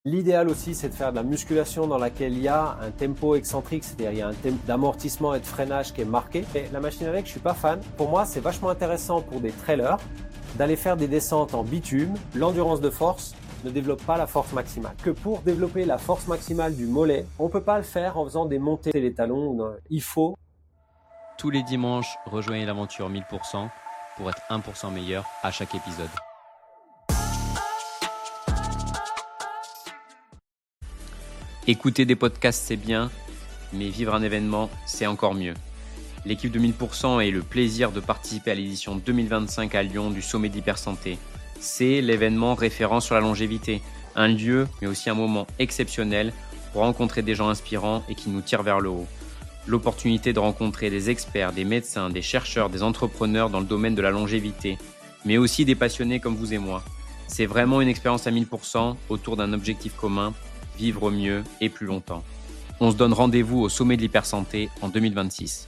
L'idéal aussi, c'est de faire de la musculation dans laquelle il y a un tempo excentrique, c'est-à-dire il y a un tempo d'amortissement et de freinage qui est marqué. Et la machine à laine, je suis pas fan. Pour moi, c'est vachement intéressant pour des trailers d'aller faire des descentes en bitume. L'endurance de force ne développe pas la force maximale. Que pour développer la force maximale du mollet, on peut pas le faire en faisant des montées les talons. Il faut. Tous les dimanches, rejoignez l'aventure 1000% pour être 1% meilleur à chaque épisode. Écouter des podcasts, c'est bien, mais vivre un événement, c'est encore mieux. L'équipe de 1000% a eu le plaisir de participer à l'édition 2025 à Lyon du Sommet d'Hypersanté. C'est l'événement référent sur la longévité, un lieu, mais aussi un moment exceptionnel pour rencontrer des gens inspirants et qui nous tirent vers le haut. L'opportunité de rencontrer des experts, des médecins, des chercheurs, des entrepreneurs dans le domaine de la longévité, mais aussi des passionnés comme vous et moi. C'est vraiment une expérience à 1000% autour d'un objectif commun, vivre mieux et plus longtemps. On se donne rendez-vous au Sommet de l'Hypersanté en 2026.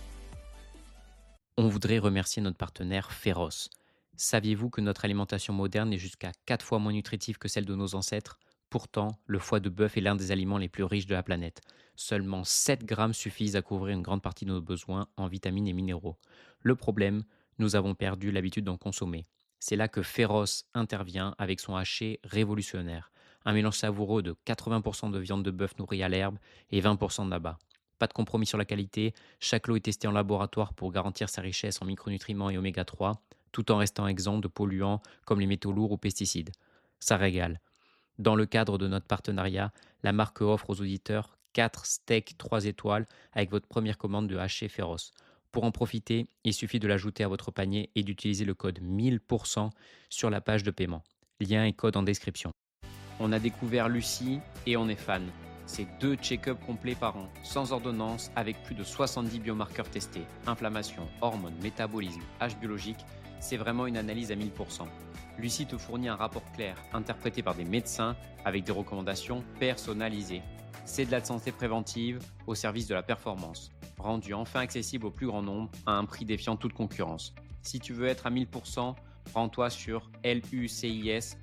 On voudrait remercier notre partenaire Pharos. Saviez-vous que notre alimentation moderne est jusqu'à 4 fois moins nutritive que celle de nos ancêtres ? Pourtant, le foie de bœuf est l'un des aliments les plus riches de la planète. Seulement 7 grammes suffisent à couvrir une grande partie de nos besoins en vitamines et minéraux. Le problème, nous avons perdu l'habitude d'en consommer. C'est là que Pharos intervient avec son haché révolutionnaire. Un mélange savoureux de 80% de viande de bœuf nourrie à l'herbe et 20% d'abat. Pas de compromis sur la qualité, chaque lot est testé en laboratoire pour garantir sa richesse en micronutriments et oméga 3, tout en restant exempt de polluants comme les métaux lourds ou pesticides. Ça régale. Dans le cadre de notre partenariat, la marque offre aux auditeurs 4 steaks 3 étoiles avec votre première commande de haché Féroce. Pour en profiter, il suffit de l'ajouter à votre panier et d'utiliser le code 1000% sur la page de paiement. Lien et code en description. On a découvert Lucie et on est fan. C'est 2 check-ups complets par an, sans ordonnance, avec plus de 70 biomarqueurs testés. Inflammation, hormones, métabolisme, âge biologique, c'est vraiment une analyse à 1000%. Lucie te fournit un rapport clair, interprété par des médecins, avec des recommandations personnalisées. C'est de la santé préventive au service de la performance, rendu enfin accessible au plus grand nombre à un prix défiant toute concurrence. Si tu veux être à 1000%, rends-toi sur lucis.life.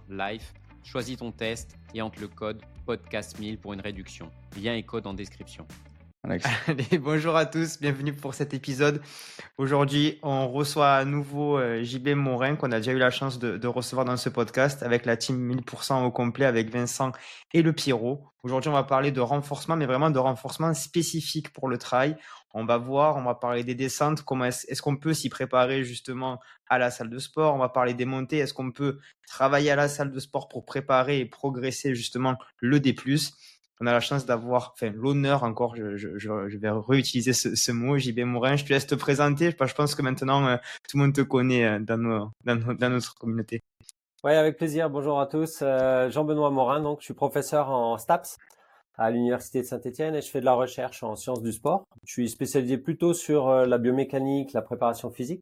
Choisis ton test et entre le code podcast1000 pour une réduction. Lien et code en description. Allez, bonjour à tous, bienvenue pour cet épisode. Aujourd'hui, on reçoit à nouveau JB Morin, qu'on a déjà eu la chance de recevoir dans ce podcast, avec la team 1000% au complet, avec Vincent et le Pierrot. Aujourd'hui, on va parler de renforcement, mais vraiment de renforcement spécifique pour le trail. On va parler des descentes, comment est-ce qu'on peut s'y préparer justement à la salle de sport. On va parler des montées, est-ce qu'on peut travailler à la salle de sport pour préparer et progresser justement le D+. On a la chance d'avoir, l'honneur encore, je vais réutiliser ce mot, JB Morin. Je te laisse te présenter. Je pense que maintenant, tout le monde te connaît dans notre communauté. Ouais, avec plaisir. Bonjour à tous. Jean-Benoît Morin, donc je suis professeur en STAPS à l'Université de Saint-Étienne et je fais de la recherche en sciences du sport. Je suis spécialisé plutôt sur la biomécanique, la préparation physique.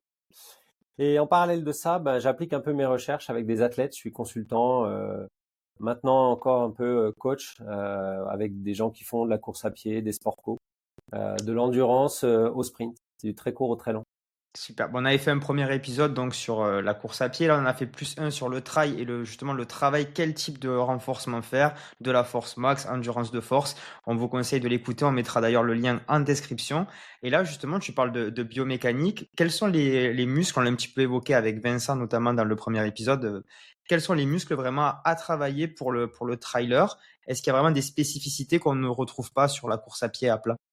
Et en parallèle de ça, j'applique un peu mes recherches avec des athlètes. Je suis consultant, maintenant encore un peu coach avec des gens qui font de la course à pied, des sports co, de l'endurance au sprint. C'est du très court au très long. Super. Bon, on avait fait un premier épisode donc sur la course à pied. Là, on a fait plus un sur le trail et justement le travail. Quel type de renforcement faire? De la force max, endurance de force. On vous conseille de l'écouter. On mettra d'ailleurs le lien en description. Et là, justement, tu parles de biomécanique. Quels sont les muscles? On l'a un petit peu évoqué avec Vincent, notamment dans le premier épisode. Quels sont les muscles vraiment à travailler pour le trailer? Est-ce qu'il y a vraiment des spécificités qu'on ne retrouve pas sur la course à pied à plat?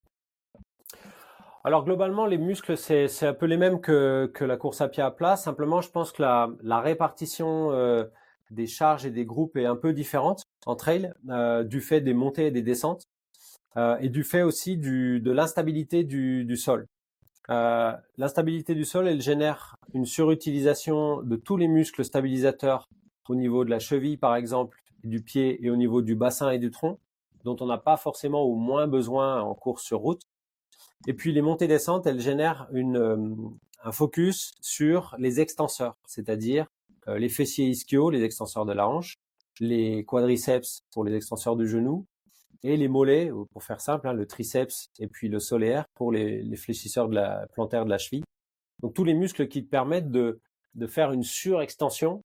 Alors globalement, les muscles, c'est un peu les mêmes que la course à pied à plat. Simplement, je pense que la répartition des charges et des groupes est un peu différente en trail, du fait des montées et des descentes, et du fait aussi de l'instabilité du sol. L'instabilité du sol, elle génère une surutilisation de tous les muscles stabilisateurs au niveau de la cheville, par exemple, du pied et au niveau du bassin et du tronc, dont on n'a pas forcément ou moins besoin en course sur route. Et puis les montées-descentes, elles génèrent un focus sur les extenseurs, c'est-à-dire les fessiers ischiaux, les extenseurs de la hanche, les quadriceps pour les extenseurs du genou, et les mollets, pour faire simple, le triceps et puis le solaire pour les fléchisseurs plantaires de la cheville. Donc tous les muscles qui te permettent de faire une surextension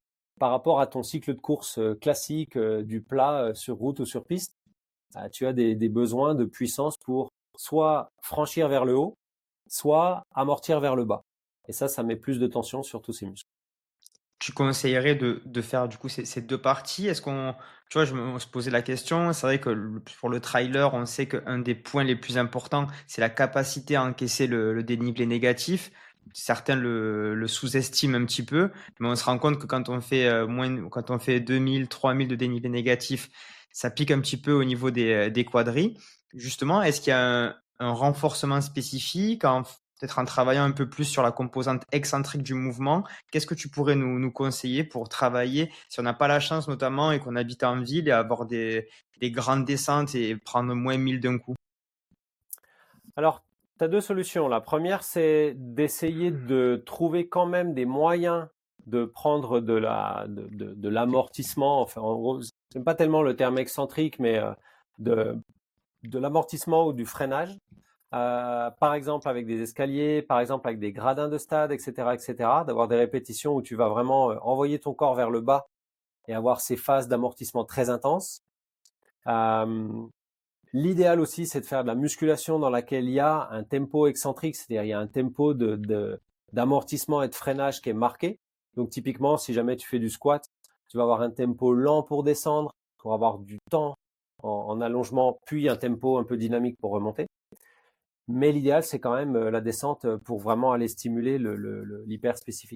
par rapport à ton cycle de course classique du plat sur route ou sur piste, tu as des besoins de puissance pour soit franchir vers le haut, soit amortir vers le bas. Et ça met plus de tension sur tous ces muscles. Tu conseillerais de faire du coup ces deux parties? Est-ce tu vois, on se posait la question. C'est vrai que pour le trailer, on sait qu'un des points les plus importants, c'est la capacité à encaisser le dénivelé négatif. Certains le sous-estiment un petit peu, mais on se rend compte que quand on fait quand on fait 2000, 3000 de dénivelé négatif, ça pique un petit peu au niveau des quadris. Justement, est-ce qu'il y a un renforcement spécifique, peut-être en travaillant un peu plus sur la composante excentrique du mouvement? Qu'est-ce que tu pourrais nous conseiller pour travailler si on n'a pas la chance notamment et qu'on habite en ville et avoir des grandes descentes et prendre moins 1000 d'un coup? Alors, tu as deux solutions. La première, c'est d'essayer de trouver quand même des moyens de prendre de l'amortissement. Enfin, en gros, c'est pas tellement le terme excentrique, mais de l'amortissement ou du freinage. Par exemple avec des escaliers, par exemple avec des gradins de stade, etc., etc., d'avoir des répétitions où tu vas vraiment envoyer ton corps vers le bas et avoir ces phases d'amortissement très intenses. L'idéal aussi, c'est de faire de la musculation dans laquelle il y a un tempo excentrique, c'est-à-dire il y a un tempo d'amortissement et de freinage qui est marqué. Donc typiquement, si jamais tu fais du squat, tu vas avoir un tempo lent pour descendre, pour avoir du temps en allongement, puis un tempo un peu dynamique pour remonter. Mais l'idéal, c'est quand même la descente pour vraiment aller stimuler l'hyper spécifique.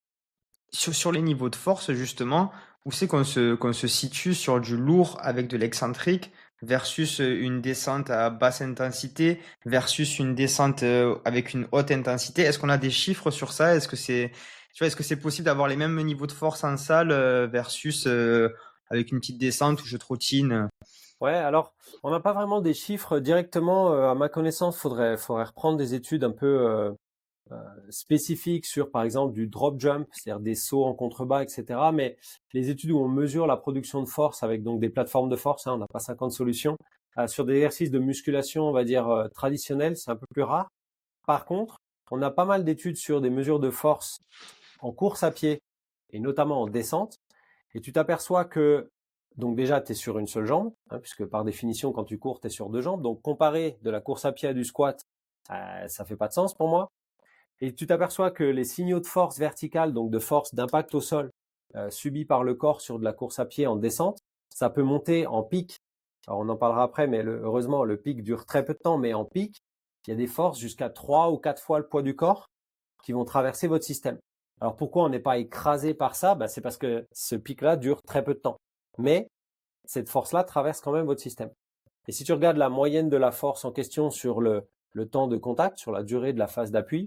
Sur les niveaux de force, justement, où c'est qu'on se situe sur du lourd avec de l'excentrique versus une descente à basse intensité versus une descente avec une haute intensité? Est-ce qu'on a des chiffres sur ça? Est-ce que c'est possible d'avoir les mêmes niveaux de force en salle versus avec une petite descente où je trottine? Ouais, alors on n'a pas vraiment des chiffres directement. À ma connaissance, faudrait reprendre des études un peu spécifiques sur, par exemple, du drop jump, c'est-à-dire des sauts en contrebas, etc. Mais les études où on mesure la production de force avec donc des plateformes de force, on n'a pas 50 solutions. Sur des exercices de musculation, on va dire traditionnels, c'est un peu plus rare. Par contre, on a pas mal d'études sur des mesures de force en course à pied et notamment en descente. Et tu t'aperçois que donc déjà, tu es sur une seule jambe, puisque par définition, quand tu cours, tu es sur deux jambes. Donc comparer de la course à pied à du squat, ça fait pas de sens pour moi. Et tu t'aperçois que les signaux de force verticale, donc de force d'impact au sol, subis par le corps sur de la course à pied en descente, ça peut monter en pic. Alors on en parlera après, mais heureusement, le pic dure très peu de temps, mais en pic, il y a des forces jusqu'à 3 ou 4 fois le poids du corps qui vont traverser votre système. Alors pourquoi on n'est pas écrasé par ça? C'est parce que ce pic-là dure très peu de temps. Mais cette force-là traverse quand même votre système. Et si tu regardes la moyenne de la force en question sur le temps de contact, sur la durée de la phase d'appui,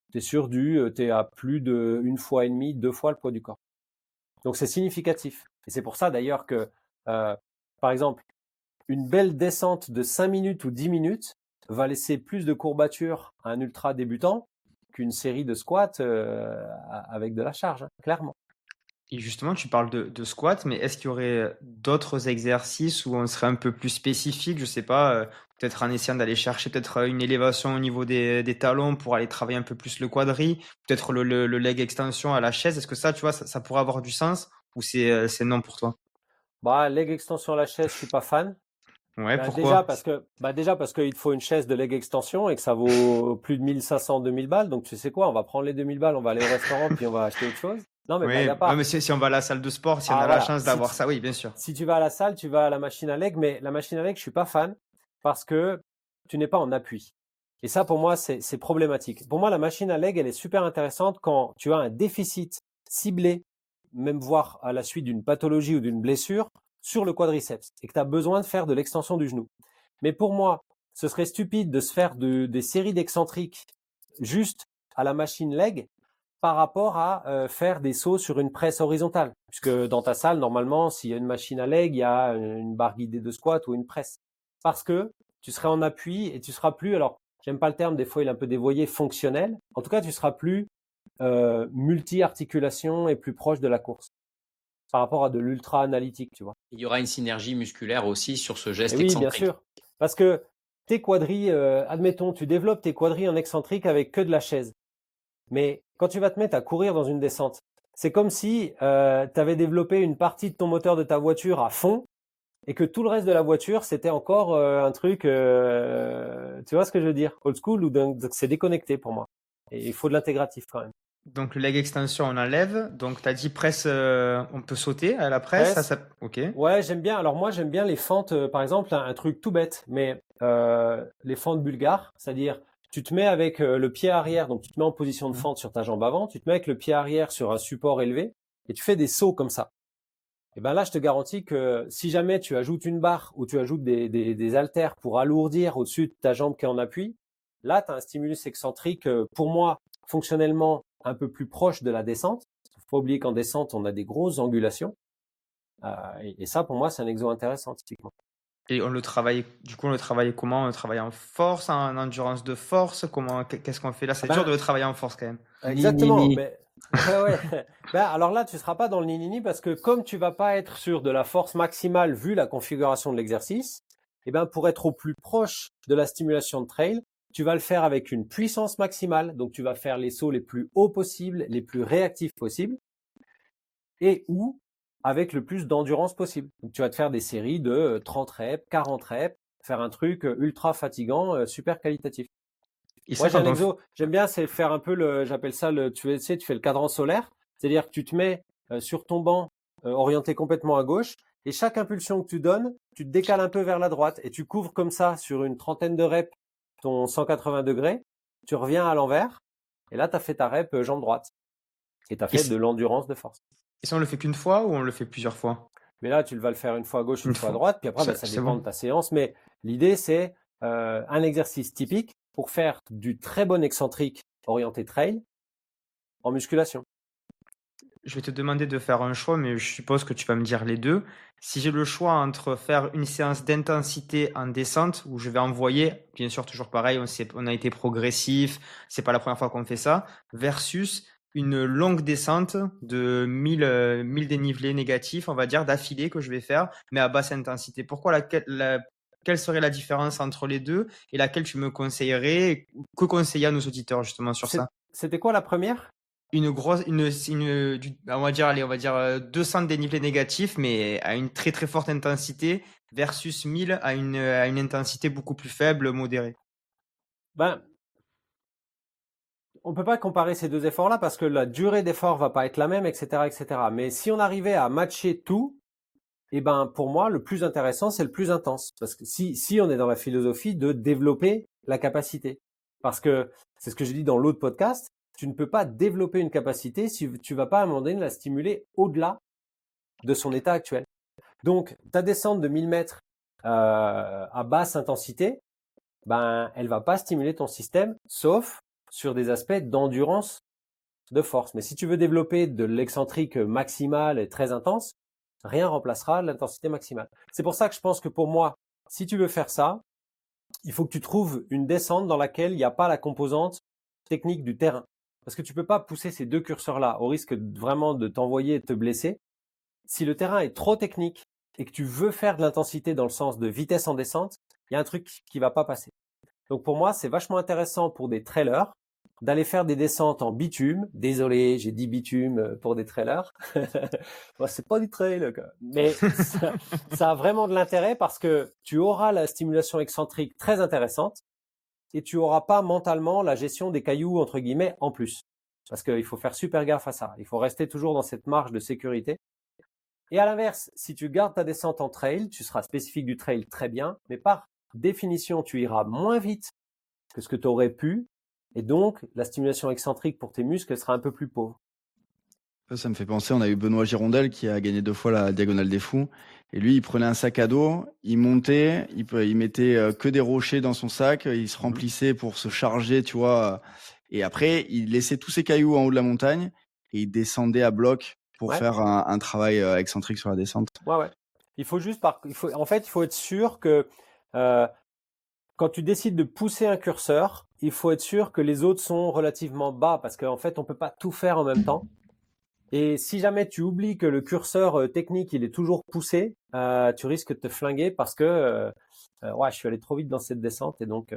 t'es à plus de 1,5 fois, 2 fois le poids du corps. Donc c'est significatif. Et c'est pour ça d'ailleurs que, par exemple, une belle descente de 5 minutes ou 10 minutes va laisser plus de courbature à un ultra débutant qu'une série de squats avec de la charge, clairement. Et justement, tu parles de squat, mais est-ce qu'il y aurait d'autres exercices où on serait un peu plus spécifique? Je sais pas, peut-être en essayant d'aller chercher peut-être une élévation au niveau des talons pour aller travailler un peu plus le quadri, peut-être le leg extension à la chaise. Est-ce que ça, tu vois, ça pourrait avoir du sens ou c'est non pour toi? Leg extension à la chaise, je suis pas fan. Ouais, Déjà pourquoi? parce qu'il te faut une chaise de leg extension et que ça vaut plus de 1500, 2000 balles. Donc tu sais quoi, on va prendre les 2000 balles, on va aller au restaurant puis on va acheter autre chose. Non, mais Oui, y a pas. mais si on va à la salle de sport, si on a la Voilà. chance d'avoir ça, oui, bien sûr. Si tu vas à la salle, tu vas à la machine à leg, mais la machine à leg, je suis pas fan parce que tu n'es pas en appui. Et ça, pour moi, c'est problématique. Pour moi, la machine à leg, elle est super intéressante quand tu as un déficit ciblé, même voire à la suite d'une pathologie ou d'une blessure, sur le quadriceps et que tu as besoin de faire de l'extension du genou. Mais pour moi, ce serait stupide de se faire des séries d'excentriques juste à la machine leg par rapport à faire des sauts sur une presse horizontale. Puisque dans ta salle, normalement, s'il y a une machine à leg, il y a une barre guidée de squat ou une presse. Parce que tu serais en appui et tu seras plus, alors j'aime pas le terme, des fois il est un peu dévoyé, fonctionnel. En tout cas, tu seras plus multi-articulation et plus proche de la course par rapport à de l'ultra-analytique, tu vois. Il y aura une synergie musculaire aussi sur ce geste Et oui, bien excentrique. sûr. Parce que tes quadris, admettons, tu développes tes quadris en excentrique avec que de la chaise. Mais quand tu vas te mettre à courir dans une descente, c'est comme si tu avais développé une partie de ton moteur de ta voiture à fond et que tout le reste de la voiture, c'était encore un truc, tu vois ce que je veux dire, old school, ou donc c'est déconnecté pour moi. Et il faut de l'intégratif quand même. Donc le leg extension, on enlève. Donc tu as dit presse, on peut sauter à la presse. Presse. Ok. Ouais, j'aime bien. Alors moi, j'aime bien les fentes, par exemple, un truc tout bête, mais les fentes bulgares, c'est-à-dire tu te mets avec le pied arrière, donc tu te mets en position de fente sur ta jambe avant, tu te mets avec le pied arrière sur un support élevé et tu fais des sauts comme ça. Et ben là, je te garantis que si jamais tu ajoutes une barre ou tu ajoutes des haltères pour alourdir au-dessus de ta jambe qui est en appui, là, tu as un stimulus excentrique, pour moi, fonctionnellement un peu plus proche de la descente. Il faut pas oublier qu'en descente, on a des grosses angulations. Et ça, pour moi, c'est un exo intéressant, typiquement. Et on le travaille comment? On le travaille en force, en endurance de force? Qu'est-ce qu'on fait là? C'est dur de le travailler en force quand même. Exactement. Mais, ouais. Alors là, tu seras pas dans le ni parce que comme tu vas pas être sur de la force maximale vu la configuration de l'exercice, pour être au plus proche de la stimulation de trail, tu vas le faire avec une puissance maximale. Donc, tu vas faire les sauts les plus hauts possibles, les plus réactifs possibles, et ou avec le plus d'endurance possible. Donc, tu vas te faire des séries de 30 reps, 40 reps, faire un truc ultra fatigant, super qualitatif. Moi, j'ai un exo, j'aime bien, c'est faire un peu j'appelle ça tu fais le cadran solaire. C'est-à-dire que tu te mets sur ton banc, orienté complètement à gauche, et chaque impulsion que tu donnes, tu te décales un peu vers la droite, et tu couvres comme ça sur une trentaine de reps ton 180 degrés, tu reviens à l'envers, et là, tu as fait ta rep jambe droite. Et tu as fait de l'endurance de force. Et ça, on le fait qu'une fois ou on le fait plusieurs fois? Mais là, tu vas le faire une fois à gauche, une fois à droite, puis après, ça dépend de ta séance. Mais l'idée, c'est un exercice typique pour faire du très bon excentrique orienté trail en musculation. Je vais te demander de faire un choix, mais je suppose que tu vas me dire les deux. Si j'ai le choix entre faire une séance d'intensité en descente, où je vais envoyer, bien sûr toujours pareil, on a été progressif, c'est pas la première fois qu'on fait ça, versus une longue descente de 1000 dénivelés négatifs, on va dire, d'affilée que je vais faire, mais à basse intensité. Quelle serait la différence entre les deux et laquelle tu me conseillerais? Que conseiller à nos auditeurs justement sur ça? C'était quoi la première? On va dire 200 dénivelés négatifs, mais à une très très forte intensité, versus 1000 à une intensité beaucoup plus faible, modérée. On peut pas comparer ces deux efforts-là parce que la durée d'effort va pas être la même, etc., etc. Mais si on arrivait à matcher tout, pour moi, le plus intéressant, c'est le plus intense. Parce que si on est dans la philosophie de développer la capacité. Parce que c'est ce que j'ai dit dans l'autre podcast, tu ne peux pas développer une capacité si tu vas pas à un moment donné la stimuler au-delà de son état actuel. Donc, ta descente de 1000 mètres à basse intensité, elle va pas stimuler ton système, sauf sur des aspects d'endurance de force. Mais si tu veux développer de l'excentrique maximal et très intense, rien remplacera l'intensité maximale. C'est pour ça que je pense que pour moi, si tu veux faire ça, il faut que tu trouves une descente dans laquelle il n'y a pas la composante technique du terrain. Parce que tu peux pas pousser ces deux curseurs-là au risque vraiment de t'envoyer et de te blesser. Si le terrain est trop technique et que tu veux faire de l'intensité dans le sens de vitesse en descente, il y a un truc qui va pas passer. Donc pour moi, c'est vachement intéressant pour des trailers d'aller faire des descentes en bitume. Désolé, j'ai dit bitume pour des trailers. Bon, c'est pas du trail, quoi. Mais ça a vraiment de l'intérêt parce que tu auras la stimulation excentrique très intéressante et tu auras pas mentalement la gestion des cailloux, entre guillemets, en plus. Parce qu'il faut faire super gaffe à ça. Il faut rester toujours dans cette marge de sécurité. Et à l'inverse, si tu gardes ta descente en trail, tu seras spécifique du trail très bien, mais par définition, tu iras moins vite que ce que tu aurais pu. Et donc, la stimulation excentrique pour tes muscles sera un peu plus pauvre. Ça me fait penser, on a eu Benoît Girondel qui a gagné 2 fois la Diagonale des Fous. Et lui, il prenait un sac à dos, il montait, il mettait que des rochers dans son sac, il se remplissait pour se charger, tu vois. Et après, il laissait tous ses cailloux en haut de la montagne et il descendait à bloc pour faire un travail excentrique sur la descente. Ouais. Il faut être sûr que quand tu décides de pousser un curseur, il faut être sûr que les autres sont relativement bas parce qu'en fait, on peut pas tout faire en même temps. Et si jamais tu oublies que le curseur technique, il est toujours poussé, tu risques de te flinguer parce que je suis allé trop vite dans cette descente et donc.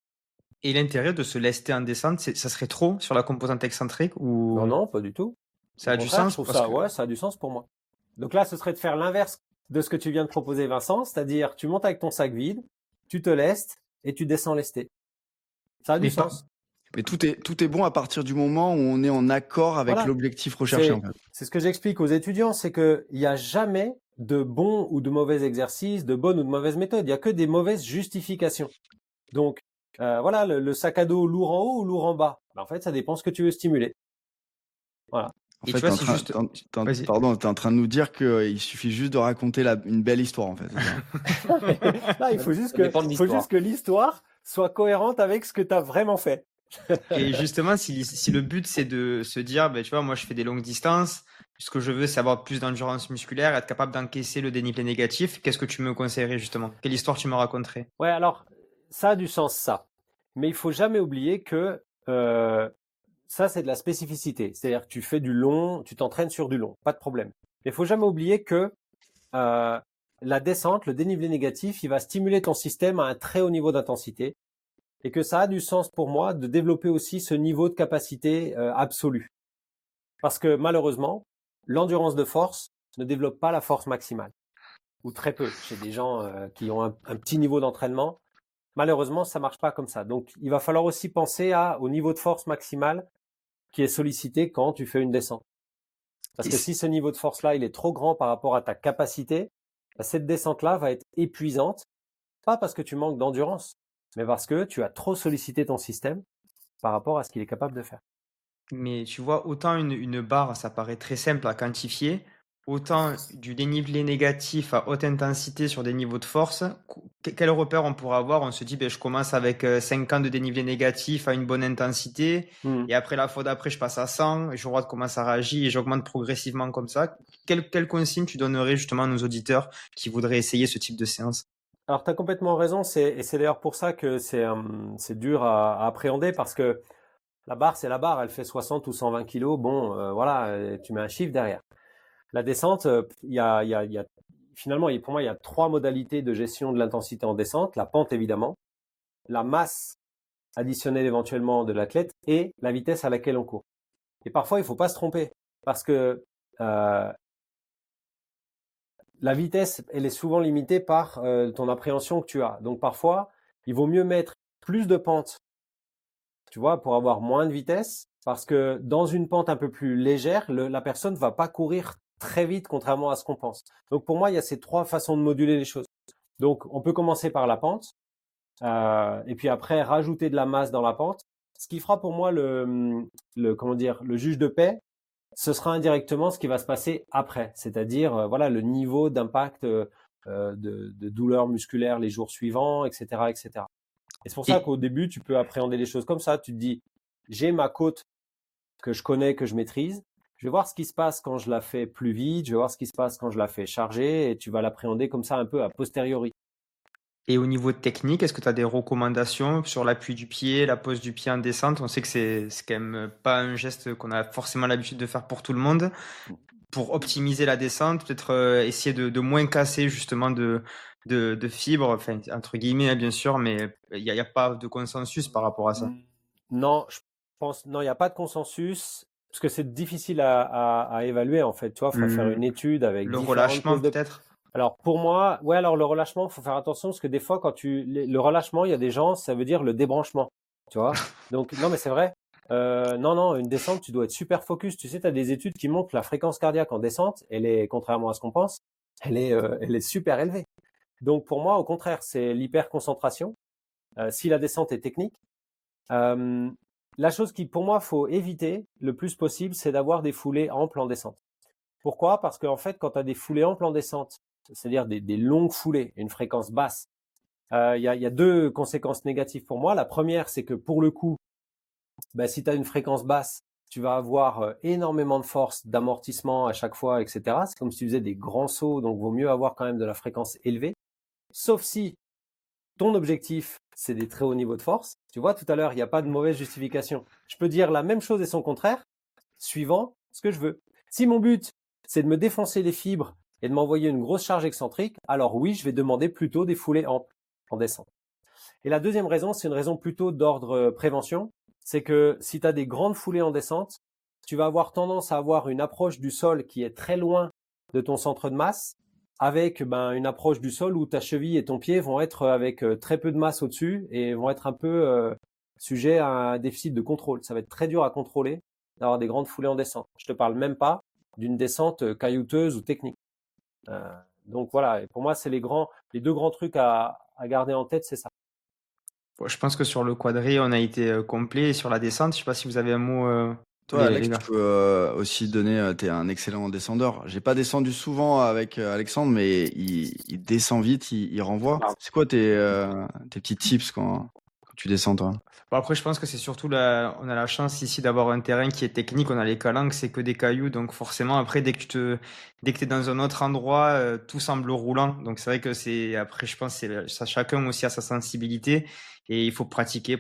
Et l'intérêt de se lester en descente, ça serait trop sur la composante excentrique ou? Non, pas du tout. Ça Au a du contraire, sens je trouve parce ça, que ouais, ça a du sens pour moi. Donc là, ce serait de faire l'inverse de ce que tu viens de proposer, Vincent, c'est-à-dire tu montes avec ton sac vide, tu te lestes et tu descends lesté. Ça a du mais sens. Mais tout est bon à partir du moment où on est en accord avec Voilà. l'objectif recherché, en fait. C'est ce que j'explique aux étudiants, c'est que il y a jamais de bons ou de mauvais exercices, de bonnes ou de mauvaises méthodes. Il y a que des mauvaises justifications. Donc voilà, le sac à dos lourd en haut ou lourd en bas. Ben, en fait, ça dépend ce que tu veux stimuler. Voilà. En et fait, tu vois, c'est juste. Vas-y. pardon, t'es en train de nous dire qu'il suffit juste de raconter une belle histoire, en fait. C'est ça. Là, il faut juste Ça dépend de faut juste que l'histoire soit cohérente avec ce que tu as vraiment fait. Et justement, si le but c'est de se dire, ben, tu vois, moi je fais des longues distances, ce que je veux c'est avoir plus d'endurance musculaire, être capable d'encaisser le dénivelé négatif, qu'est-ce que tu me conseillerais justement? Quelle histoire tu me raconterais? Ouais, alors ça a du sens ça, mais il faut jamais oublier que ça c'est de la spécificité, c'est-à-dire que tu fais du long, tu t'entraînes sur du long, pas de problème. Mais il faut jamais oublier que la descente, le dénivelé négatif, il va stimuler ton système à un très haut niveau d'intensité et que ça a du sens pour moi de développer aussi ce niveau de capacité absolue. Parce que malheureusement, l'endurance de force ne développe pas la force maximale, ou très peu. Chez des gens qui ont un petit niveau d'entraînement, malheureusement, ça marche pas comme ça. Donc, il va falloir aussi penser au niveau de force maximale qui est sollicité quand tu fais une descente. Parce que si ce niveau de force-là, il est trop grand par rapport à ta capacité, cette descente-là va être épuisante, pas parce que tu manques d'endurance, mais parce que tu as trop sollicité ton système par rapport à ce qu'il est capable de faire. Mais tu vois, autant une barre, ça paraît très simple à quantifier, autant du dénivelé négatif à haute intensité sur des niveaux de force, quel repère on pourra avoir? On se dit, ben, je commence avec 5 ans de dénivelé négatif à une bonne intensité, et après la fois d'après, je passe à 100, et je vois comment ça réagit, et j'augmente progressivement comme ça. Quelle consigne tu donnerais justement à nos auditeurs qui voudraient essayer ce type de séance? Alors, tu as complètement raison, et c'est d'ailleurs pour ça que c'est dur à appréhender, parce que la barre, c'est la barre, elle fait 60 ou 120 kilos, bon, voilà, tu mets un chiffre derrière. La descente, finalement, pour moi, il y a 3 modalités de gestion de l'intensité en descente. La pente, évidemment, la masse additionnelle éventuellement de l'athlète et la vitesse à laquelle on court. Et parfois, il ne faut pas se tromper parce que la vitesse, elle est souvent limitée par ton appréhension que tu as. Donc parfois, il vaut mieux mettre plus de pente, tu vois, pour avoir moins de vitesse, parce que dans une pente un peu plus légère, la personne va pas courir très vite, contrairement à ce qu'on pense. Donc pour moi, il y a ces 3 façons de moduler les choses. Donc on peut commencer par la pente, et puis après rajouter de la masse dans la pente. Ce qui fera pour moi le juge de paix, ce sera indirectement ce qui va se passer après, c'est-à-dire voilà le niveau d'impact de douleur musculaire les jours suivants, etc., etc. Et c'est pour ça qu'au début, tu peux appréhender les choses comme ça. Tu te dis, j'ai ma côte que je connais, que je maîtrise. Je vais voir ce qui se passe quand je la fais plus vite. Je vais voir ce qui se passe quand je la fais charger. Et tu vas l'appréhender comme ça un peu a posteriori. Et au niveau technique, est-ce que tu as des recommandations sur l'appui du pied, la pose du pied en descente? On sait que c'est quand même pas un geste qu'on a forcément l'habitude de faire pour tout le monde. Pour optimiser la descente, peut-être essayer de moins casser justement de fibres, enfin, entre guillemets, hein, bien sûr, mais il y a pas de consensus par rapport à ça. Non, je pense, non, il n'y a pas de consensus parce que c'est difficile à évaluer en fait. Tu vois, il faut faire une étude avec le différentes relâchement poses de... peut-être. Alors pour moi, ouais, alors le relâchement, faut faire attention parce que des fois, le relâchement, il y a des gens, ça veut dire le débranchement, tu vois. Donc non, mais c'est vrai. Non, une descente, tu dois être super focus. Tu sais, tu as des études qui montrent que la fréquence cardiaque en descente, elle est, contrairement à ce qu'on pense, elle est super élevée. Donc pour moi, au contraire, c'est l'hyperconcentration. Si la descente est technique, la chose qui, pour moi, faut éviter le plus possible, c'est d'avoir des foulées amples en descente. Pourquoi? Parce qu'en fait, quand tu as des foulées amples en descente, c'est-à-dire des longues foulées, une fréquence basse, il y a 2 conséquences négatives pour moi. La première, c'est que pour le coup, si tu as une fréquence basse, tu vas avoir énormément de force d'amortissement à chaque fois, etc. C'est comme si tu faisais des grands sauts, donc vaut mieux avoir quand même de la fréquence élevée. Sauf si ton objectif, c'est des très hauts niveaux de force. Tu vois, tout à l'heure, il n'y a pas de mauvaise justification. Je peux dire la même chose et son contraire, suivant ce que je veux. Si mon but, c'est de me défoncer les fibres et de m'envoyer une grosse charge excentrique, alors oui, je vais demander plutôt des foulées amples en descente. Et la deuxième raison, c'est une raison plutôt d'ordre prévention. C'est que si tu as des grandes foulées en descente, tu vas avoir tendance à avoir une approche du sol qui est très loin de ton centre de masse, avec une approche du sol où ta cheville et ton pied vont être avec très peu de masse au-dessus et vont être un peu sujets à un déficit de contrôle. Ça va être très dur à contrôler d'avoir des grandes foulées en descente. Je te parle même pas d'une descente caillouteuse ou technique. Donc voilà, et pour moi, c'est les deux grands trucs à garder en tête, c'est ça. Bon, je pense que sur le quadri, on a été complet. Et sur la descente, je sais pas si vous avez un mot, Toi, les Alex, gars. tu peux aussi donner, t'es un excellent descendeur. J'ai pas descendu souvent avec Alexandre, mais il descend vite, il renvoie. C'est quoi tes petits tips quand tu descends, toi? Bon, après, je pense que c'est surtout on a la chance ici d'avoir un terrain qui est technique. On a les calanques, c'est que des cailloux. Donc, forcément, après, dès que t'es dans un autre endroit, tout semble roulant. Donc, c'est vrai que après, je pense que ça, chacun aussi a sa sensibilité. Et il faut pratiquer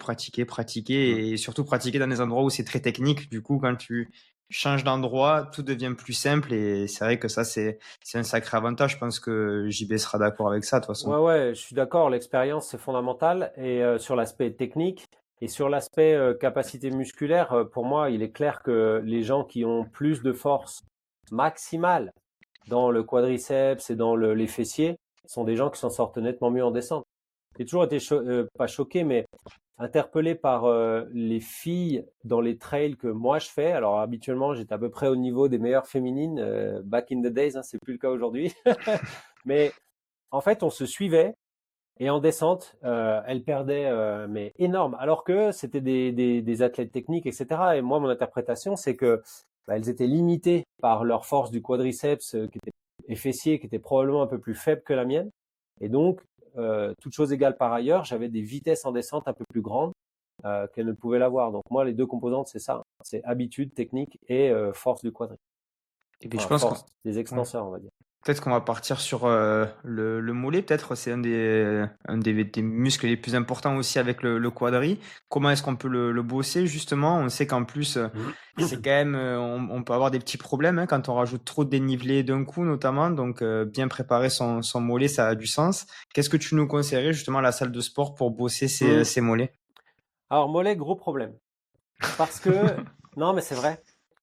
et surtout pratiquer dans des endroits où c'est très technique. Du coup, quand tu changes d'endroit, tout devient plus simple. Et c'est vrai que ça, c'est un sacré avantage. Je pense que JB sera d'accord avec ça, de toute façon. Ouais, je suis d'accord. L'expérience, c'est fondamental. Et sur l'aspect technique et sur l'aspect capacité musculaire, pour moi, il est clair que les gens qui ont plus de force maximale dans le quadriceps et dans les fessiers sont des gens qui s'en sortent nettement mieux en descente. J'ai toujours été pas choqué, mais interpellé par les filles dans les trails que moi je fais. Alors habituellement, j'étais à peu près au niveau des meilleures féminines back in the days, hein, c'est plus le cas aujourd'hui. Mais en fait, on se suivait et en descente, elles perdaient mais énorme, alors que c'était des athlètes techniques, etc. Et moi, mon interprétation, c'est que elles étaient limitées par leur force du quadriceps et fessier, qui était probablement un peu plus faible que la mienne. Et donc, toute chose égale par ailleurs, j'avais des vitesses en descente un peu plus grandes qu'elles ne pouvaient l'avoir. Donc moi, les deux composantes, c'est ça. C'est habitude, technique et force du quadriceps. Et puis, je Enfin, pense force des extenseurs, on va dire. peut-être qu'on va partir sur le mollet. Peut-être c'est un des muscles les plus importants aussi avec le quadri. Comment est-ce qu'on peut le bosser justement? On sait qu'en plus, c'est quand même, on peut avoir des petits problèmes hein, quand on rajoute trop de dénivelé d'un coup notamment. Donc bien préparer son mollet, ça a du sens. Qu'est-ce que tu nous conseillerais justement à la salle de sport pour bosser ces mollets? Alors mollet, gros problème. Parce que, non mais c'est vrai,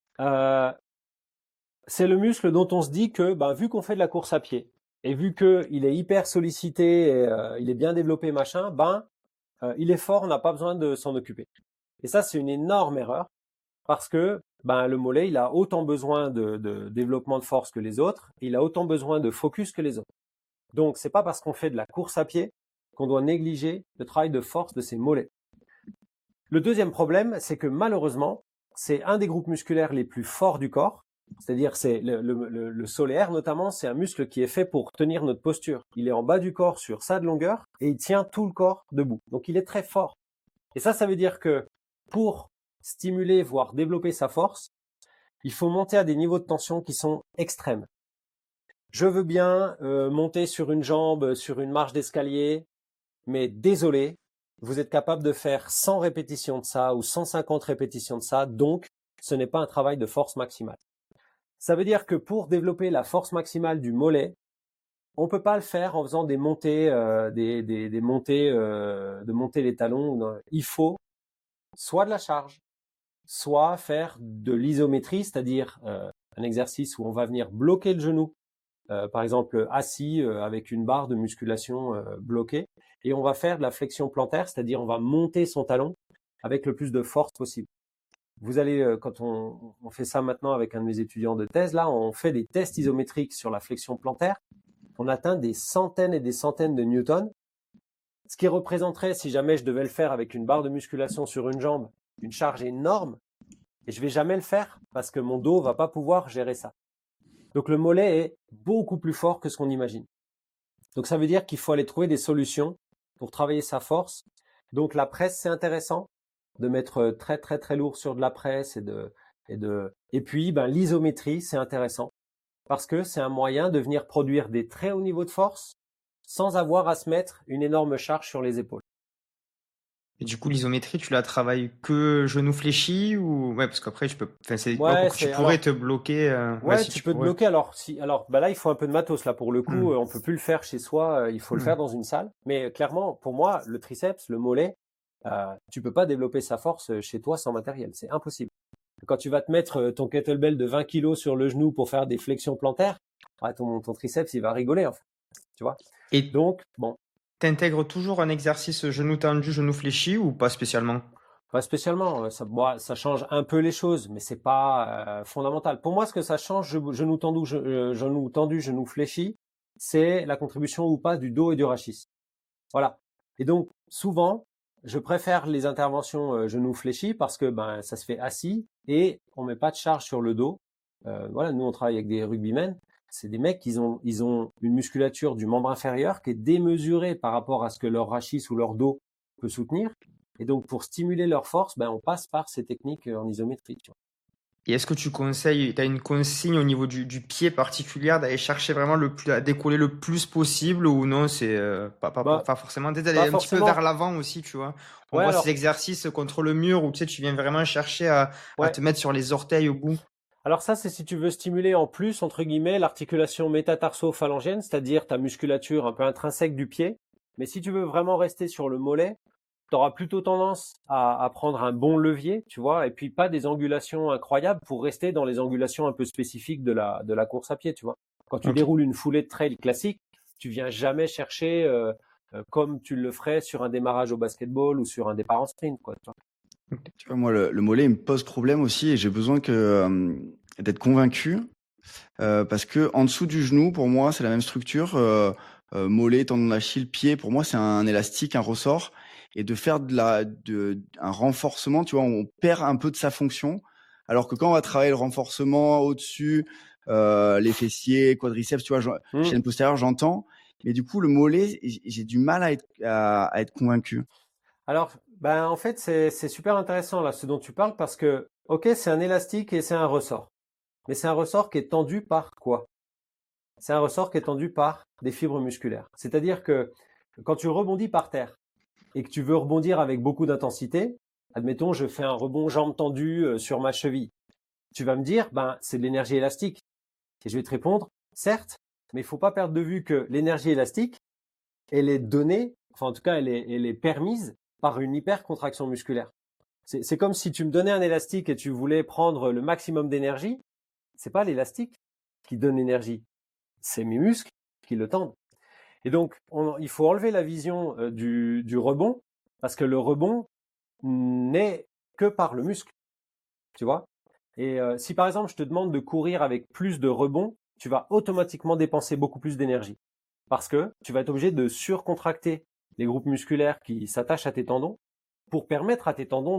c'est le muscle dont on se dit que, vu qu'on fait de la course à pied, et vu qu'il est hyper sollicité, et, il est bien développé, machin, il est fort, on n'a pas besoin de s'en occuper. Et ça, c'est une énorme erreur, parce que le mollet, il a autant besoin de développement de force que les autres, il a autant besoin de focus que les autres. Donc, c'est pas parce qu'on fait de la course à pied qu'on doit négliger le travail de force de ses mollets. Le deuxième problème, c'est que malheureusement, c'est un des groupes musculaires les plus forts du corps. C'est-à-dire, c'est le solaire notamment, c'est un muscle qui est fait pour tenir notre posture. Il est en bas du corps sur sa longueur et il tient tout le corps debout. Donc, il est très fort. Et ça veut dire que pour stimuler, voire développer sa force, il faut monter à des niveaux de tension qui sont extrêmes. Je veux bien monter sur une jambe, sur une marche d'escalier, mais désolé, vous êtes capable de faire 100 répétitions de ça ou 150 répétitions de ça, donc ce n'est pas un travail de force maximale. Ça veut dire que pour développer la force maximale du mollet, on peut pas le faire en faisant des montées, de monter les talons. Non. Il faut soit de la charge, soit faire de l'isométrie, c'est-à-dire un exercice où on va venir bloquer le genou, par exemple assis avec une barre de musculation bloquée, et on va faire de la flexion plantaire, c'est-à-dire on va monter son talon avec le plus de force possible. Vous allez, quand on fait ça maintenant avec un de mes étudiants de thèse, là, on fait des tests isométriques sur la flexion plantaire. On atteint des centaines et des centaines de newtons, ce qui représenterait, si jamais je devais le faire avec une barre de musculation sur une jambe, une charge énorme, et je vais jamais le faire parce que mon dos va pas pouvoir gérer ça. Donc le mollet est beaucoup plus fort que ce qu'on imagine. Donc ça veut dire qu'il faut aller trouver des solutions pour travailler sa force. Donc la presse, c'est intéressant de mettre très très très lourd sur de la presse et puis l'isométrie, c'est intéressant parce que c'est un moyen de venir produire des très hauts niveaux de force sans avoir à se mettre une énorme charge sur les épaules. Et du coup, l'isométrie, tu la travailles que genou fléchi ou parce qu'après tu pourrais te bloquer. Tu peux te bloquer. Alors là, il faut un peu de matos là pour le coup. On peut plus le faire chez soi. Il faut le faire dans une salle. Mais clairement, pour moi, le triceps, le mollet, tu peux pas développer sa force chez toi sans matériel. C'est impossible. Quand tu vas te mettre ton kettlebell de 20 kilos sur le genou pour faire des flexions plantaires, ton triceps, il va rigoler, en fait. Tu vois? Et Donc, bon. t'intègres toujours un exercice genou tendu, genou fléchi ou pas spécialement? Pas spécialement. Ça change un peu les choses, mais c'est pas fondamental. Pour moi, ce que ça change, genou tendu, genou fléchi, c'est la contribution ou pas du dos et du rachis. Voilà. Et donc, souvent, je préfère les interventions genou fléchi parce que ça se fait assis et on met pas de charge sur le dos. Voilà, nous on travaille avec des rugbymen. C'est des mecs ils ont une musculature du membre inférieur qui est démesurée par rapport à ce que leur rachis ou leur dos peut soutenir. Et donc, pour stimuler leur force, on passe par ces techniques en isométrie. Tu vois. Et est-ce que tu conseilles, tu as une consigne au niveau du pied particulière d'aller chercher vraiment à décoller le plus possible ou non, c'est pas forcément, peut-être d'aller un petit peu vers l'avant aussi, tu vois. On voit ces exercices contre le mur où tu sais, tu viens vraiment chercher à te mettre sur les orteils au bout. Alors ça, c'est si tu veux stimuler en plus, entre guillemets, l'articulation métatarso-phalangienne, c'est-à-dire ta musculature un peu intrinsèque du pied. Mais si tu veux vraiment rester sur le mollet, tu auras plutôt tendance à prendre un bon levier, tu vois, et puis pas des angulations incroyables pour rester dans les angulations un peu spécifiques de la course à pied, tu vois. Quand tu déroules une foulée de trail classique, tu viens jamais chercher comme tu le ferais sur un démarrage au basketball ou sur un départ en sprint, quoi. Tu vois, moi, le mollet, il me pose problème aussi et j'ai besoin d'être convaincu parce que en dessous du genou, pour moi, c'est la même structure. Mollet, tendon d'Achille, pied, pour moi, c'est un élastique, un ressort. Et de faire un renforcement, tu vois, on perd un peu de sa fonction. Alors que quand on va travailler le renforcement au-dessus, les fessiers, quadriceps, tu vois, chaîne postérieure, j'entends. Mais du coup, le mollet, j'ai du mal à être convaincu. Alors, en fait, c'est super intéressant là, ce dont tu parles, parce que, ok, c'est un élastique et c'est un ressort. Mais c'est un ressort qui est tendu par quoi? C'est un ressort qui est tendu par des fibres musculaires. C'est-à-dire que quand tu rebondis par terre et que tu veux rebondir avec beaucoup d'intensité, admettons, je fais un rebond jambes tendues sur ma cheville. Tu vas me dire, c'est de l'énergie élastique. Et je vais te répondre, certes, mais il faut pas perdre de vue que l'énergie élastique, elle est donnée, enfin en tout cas, elle est permise par une hypercontraction musculaire. C'est comme si tu me donnais un élastique et tu voulais prendre le maximum d'énergie. C'est pas l'élastique qui donne l'énergie, c'est mes muscles qui le tendent. Et donc, il faut enlever la vision du rebond, parce que le rebond n'est que par le muscle, tu vois. Et si par exemple, je te demande de courir avec plus de rebond, tu vas automatiquement dépenser beaucoup plus d'énergie, parce que tu vas être obligé de surcontracter les groupes musculaires qui s'attachent à tes tendons pour permettre à tes tendons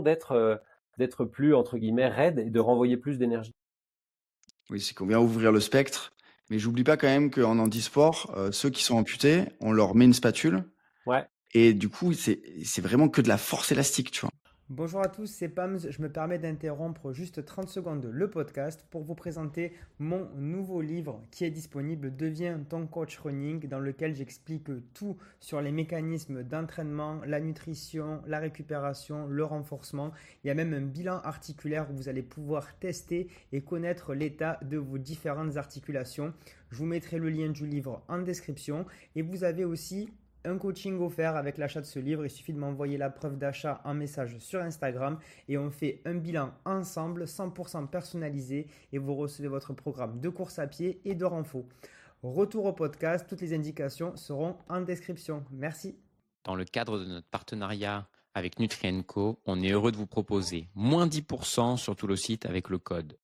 d'être plus, entre guillemets, raides et de renvoyer plus d'énergie. Oui, c'est qu'on vient ouvrir le spectre. Mais j'oublie pas quand même qu'en handisport, ceux qui sont amputés, on leur met une spatule. Ouais. Et du coup, c'est vraiment que de la force élastique, tu vois. Bonjour à tous, c'est Pams. Je me permets d'interrompre juste 30 secondes le podcast pour vous présenter mon nouveau livre qui est disponible, Deviens ton coach running, dans lequel j'explique tout sur les mécanismes d'entraînement, la nutrition, la récupération, le renforcement. Il y a même un bilan articulaire où vous allez pouvoir tester et connaître l'état de vos différentes articulations. Je vous mettrai le lien du livre en description et vous avez aussi un coaching offert avec l'achat de ce livre. Il suffit de m'envoyer la preuve d'achat en message sur Instagram et on fait un bilan ensemble 100% personnalisé et vous recevez votre programme de course à pied et de renfo. Retour au podcast, toutes les indications seront en description. Merci. Dans le cadre de notre partenariat avec Nutri&Co, on est heureux de vous proposer moins 10% sur tout le site avec le code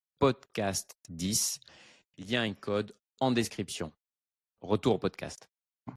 podcast10. Il y a un code en description. Retour au podcast.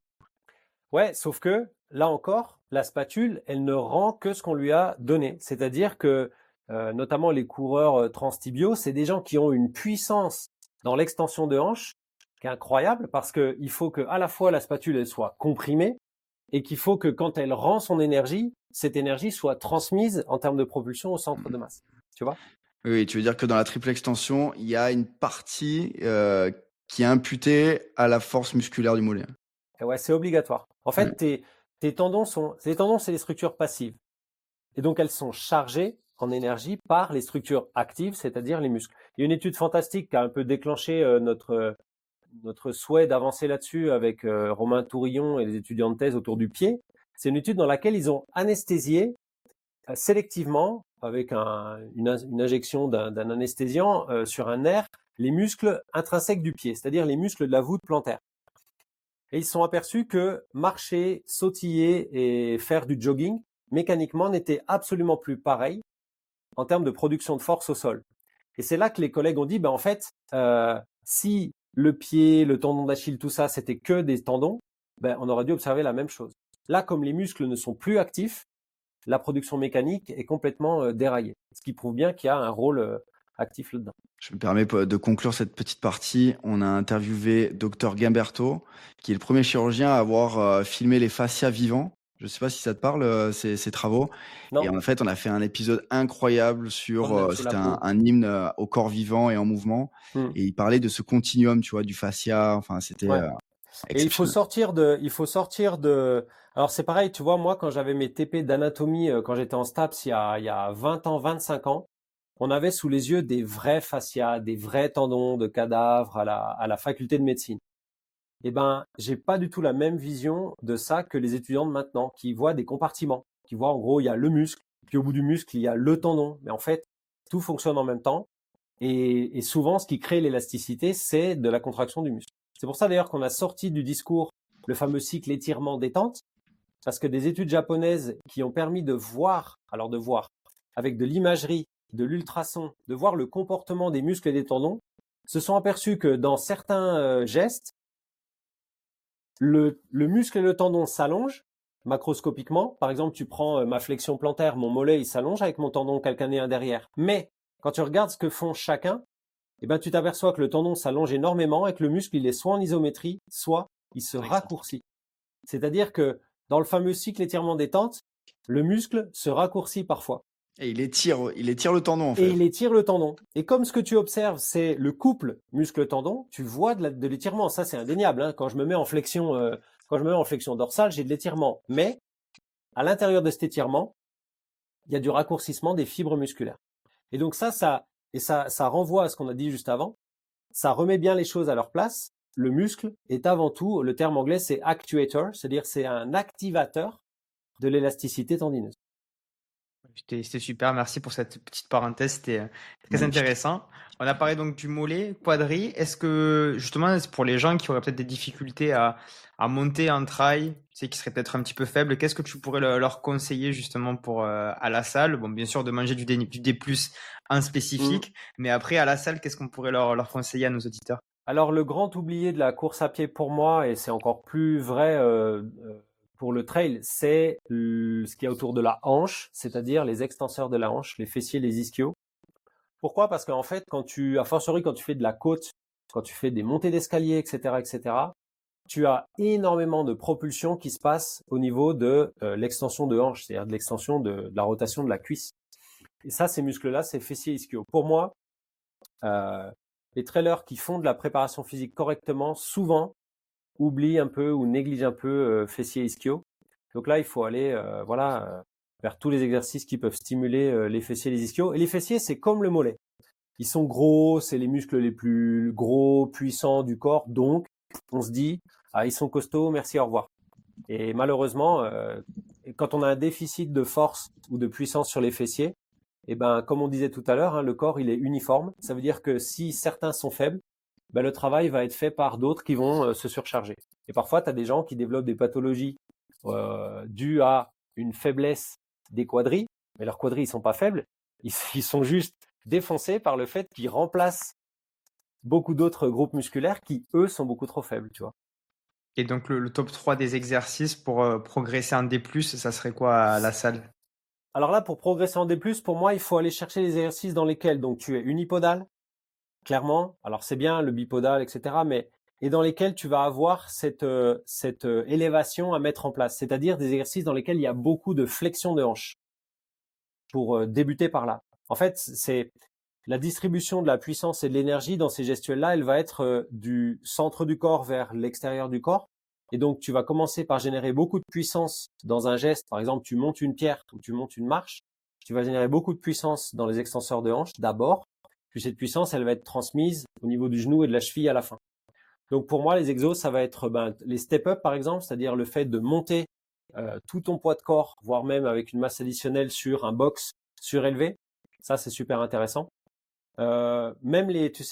Ouais, sauf que, là encore, la spatule, elle ne rend que ce qu'on lui a donné. C'est-à-dire que, notamment les coureurs transtibiaux, c'est des gens qui ont une puissance dans l'extension de hanche qui est incroyable parce que il faut que à la fois la spatule elle soit comprimée et qu'il faut que quand elle rend son énergie, cette énergie soit transmise en termes de propulsion au centre de masse. Tu vois? Oui, tu veux dire que dans la triple extension, il y a une partie qui est imputée à la force musculaire du mollet. Et ouais, c'est obligatoire. En fait, tes tendons, c'est les structures passives. Et donc, elles sont chargées en énergie par les structures actives, c'est-à-dire les muscles. Il y a une étude fantastique qui a un peu déclenché notre souhait d'avancer là-dessus avec Romain Tourillon et les étudiants de thèse autour du pied. C'est une étude dans laquelle ils ont anesthésié sélectivement avec une injection d'un anesthésiant sur un nerf les muscles intrinsèques du pied, c'est-à-dire les muscles de la voûte plantaire. Et ils se sont aperçus que marcher, sautiller et faire du jogging, mécaniquement, n'était absolument plus pareil en termes de production de force au sol. Et c'est là que les collègues ont dit, en fait, si le pied, le tendon d'Achille, tout ça, c'était que des tendons, on aurait dû observer la même chose. Là, comme les muscles ne sont plus actifs, la production mécanique est complètement déraillée. Ce qui prouve bien qu'il y a un rôle actif là-dedans. Je me permets de conclure cette petite partie. On a interviewé Dr Gimberto, qui est le premier chirurgien à avoir filmé les fascias vivants. Je ne sais pas si ça te parle, ces travaux. Non. Et en fait, on a fait un épisode incroyable sur c'était un hymne au corps vivant et en mouvement. Et il parlait de ce continuum, tu vois, du fascia. Enfin, c'était et il faut sortir de. Alors c'est pareil, tu vois, moi quand j'avais mes TP d'anatomie, quand j'étais en STAPS il y a 20 ans, 25 ans, on avait sous les yeux des vrais fascias, des vrais tendons de cadavres à la faculté de médecine. J'ai pas du tout la même vision de ça que les étudiants de maintenant, qui voient des compartiments, qui voient en gros il y a le muscle, puis au bout du muscle il y a le tendon. Mais en fait, tout fonctionne en même temps. Et souvent, ce qui crée l'élasticité, c'est de la contraction du muscle. C'est pour ça d'ailleurs qu'on a sorti du discours le fameux cycle étirement-détente, parce que des études japonaises qui ont permis de voir, avec de l'imagerie, de l'ultrason, de voir le comportement des muscles et des tendons, se sont aperçus que dans certains gestes, le muscle et le tendon s'allongent macroscopiquement. Par exemple, tu prends ma flexion plantaire, mon mollet, il s'allonge avec mon tendon calcanéen derrière. Mais quand tu regardes ce que font chacun, tu t'aperçois que le tendon s'allonge énormément et que le muscle, il est soit en isométrie, soit il se raccourcit. C'est-à-dire que dans le fameux cycle étirement-détente, le muscle se raccourcit parfois. Et il étire le tendon, en fait. Et il étire le tendon. Et comme ce que tu observes, c'est le couple muscle-tendon, tu vois de l'étirement. Ça, c'est indéniable, hein. Quand je me mets en flexion dorsale, j'ai de l'étirement. Mais, à l'intérieur de cet étirement, il y a du raccourcissement des fibres musculaires. Et donc ça renvoie à ce qu'on a dit juste avant. Ça remet bien les choses à leur place. Le muscle est avant tout, le terme anglais, c'est actuator, c'est-à-dire c'est un activateur de l'élasticité tendineuse. C'était super, merci pour cette petite parenthèse, c'était très intéressant. On a parlé donc du mollet, quadri. Est-ce que justement, c'est pour les gens qui auraient peut-être des difficultés à monter en trail, qui seraient peut-être un petit peu faibles, qu'est-ce que tu pourrais leur conseiller justement pour à la salle? Bon, bien sûr, de manger du D+, en spécifique, mais après à la salle, qu'est-ce qu'on pourrait leur conseiller à nos auditeurs? Alors le grand oublié de la course à pied pour moi, et c'est encore plus vrai pour le trail, c'est ce qu'il y a autour de la hanche, c'est-à-dire les extenseurs de la hanche, les fessiers, les ischios. Pourquoi? Parce qu'en fait, a fortiori quand tu fais de la côte, quand tu fais des montées d'escalier, etc., tu as énormément de propulsion qui se passe au niveau de l'extension de hanche, c'est-à-dire de l'extension de la rotation de la cuisse. Et ça, ces muscles-là, c'est fessiers ischios. Pour moi, les trailers qui font de la préparation physique correctement, souvent, oublient un peu ou négligent un peu fessiers ischio. Donc là, il faut aller vers tous les exercices qui peuvent stimuler les fessiers et les ischios. Et les fessiers, c'est comme le mollet. Ils sont gros, c'est les muscles les plus gros, puissants du corps. Donc, on se dit, ils sont costauds, merci, au revoir. Et malheureusement, quand on a un déficit de force ou de puissance sur les fessiers, comme on disait tout à l'heure, le corps, il est uniforme. Ça veut dire que si certains sont faibles, le travail va être fait par d'autres qui vont se surcharger. Et parfois, tu as des gens qui développent des pathologies dues à une faiblesse des quadris, mais leurs quadris, ils sont pas faibles, ils sont juste défoncés par le fait qu'ils remplacent beaucoup d'autres groupes musculaires qui, eux, sont beaucoup trop faibles, tu vois. Et donc, le top 3 des exercices pour progresser en D+, ça serait quoi à la salle? Alors là, pour progresser en D+, pour moi, il faut aller chercher les exercices dans lesquels donc tu es unipodal, clairement. Alors c'est bien le bipodal, etc. Et dans lesquels tu vas avoir cette élévation à mettre en place, c'est-à-dire des exercices dans lesquels il y a beaucoup de flexion de hanche. Pour débuter par là. En fait, c'est la distribution de la puissance et de l'énergie dans ces gestuels-là, elle va être du centre du corps vers l'extérieur du corps. Et donc, tu vas commencer par générer beaucoup de puissance dans un geste. Par exemple, tu montes une pierre ou tu montes une marche. Tu vas générer beaucoup de puissance dans les extenseurs de hanche d'abord. Puis cette puissance, elle va être transmise au niveau du genou et de la cheville à la fin. Donc, pour moi, les exos, ça va être les step-up, par exemple, c'est-à-dire le fait de monter tout ton poids de corps, voire même avec une masse additionnelle sur un box surélevé. Ça, c'est super intéressant. Même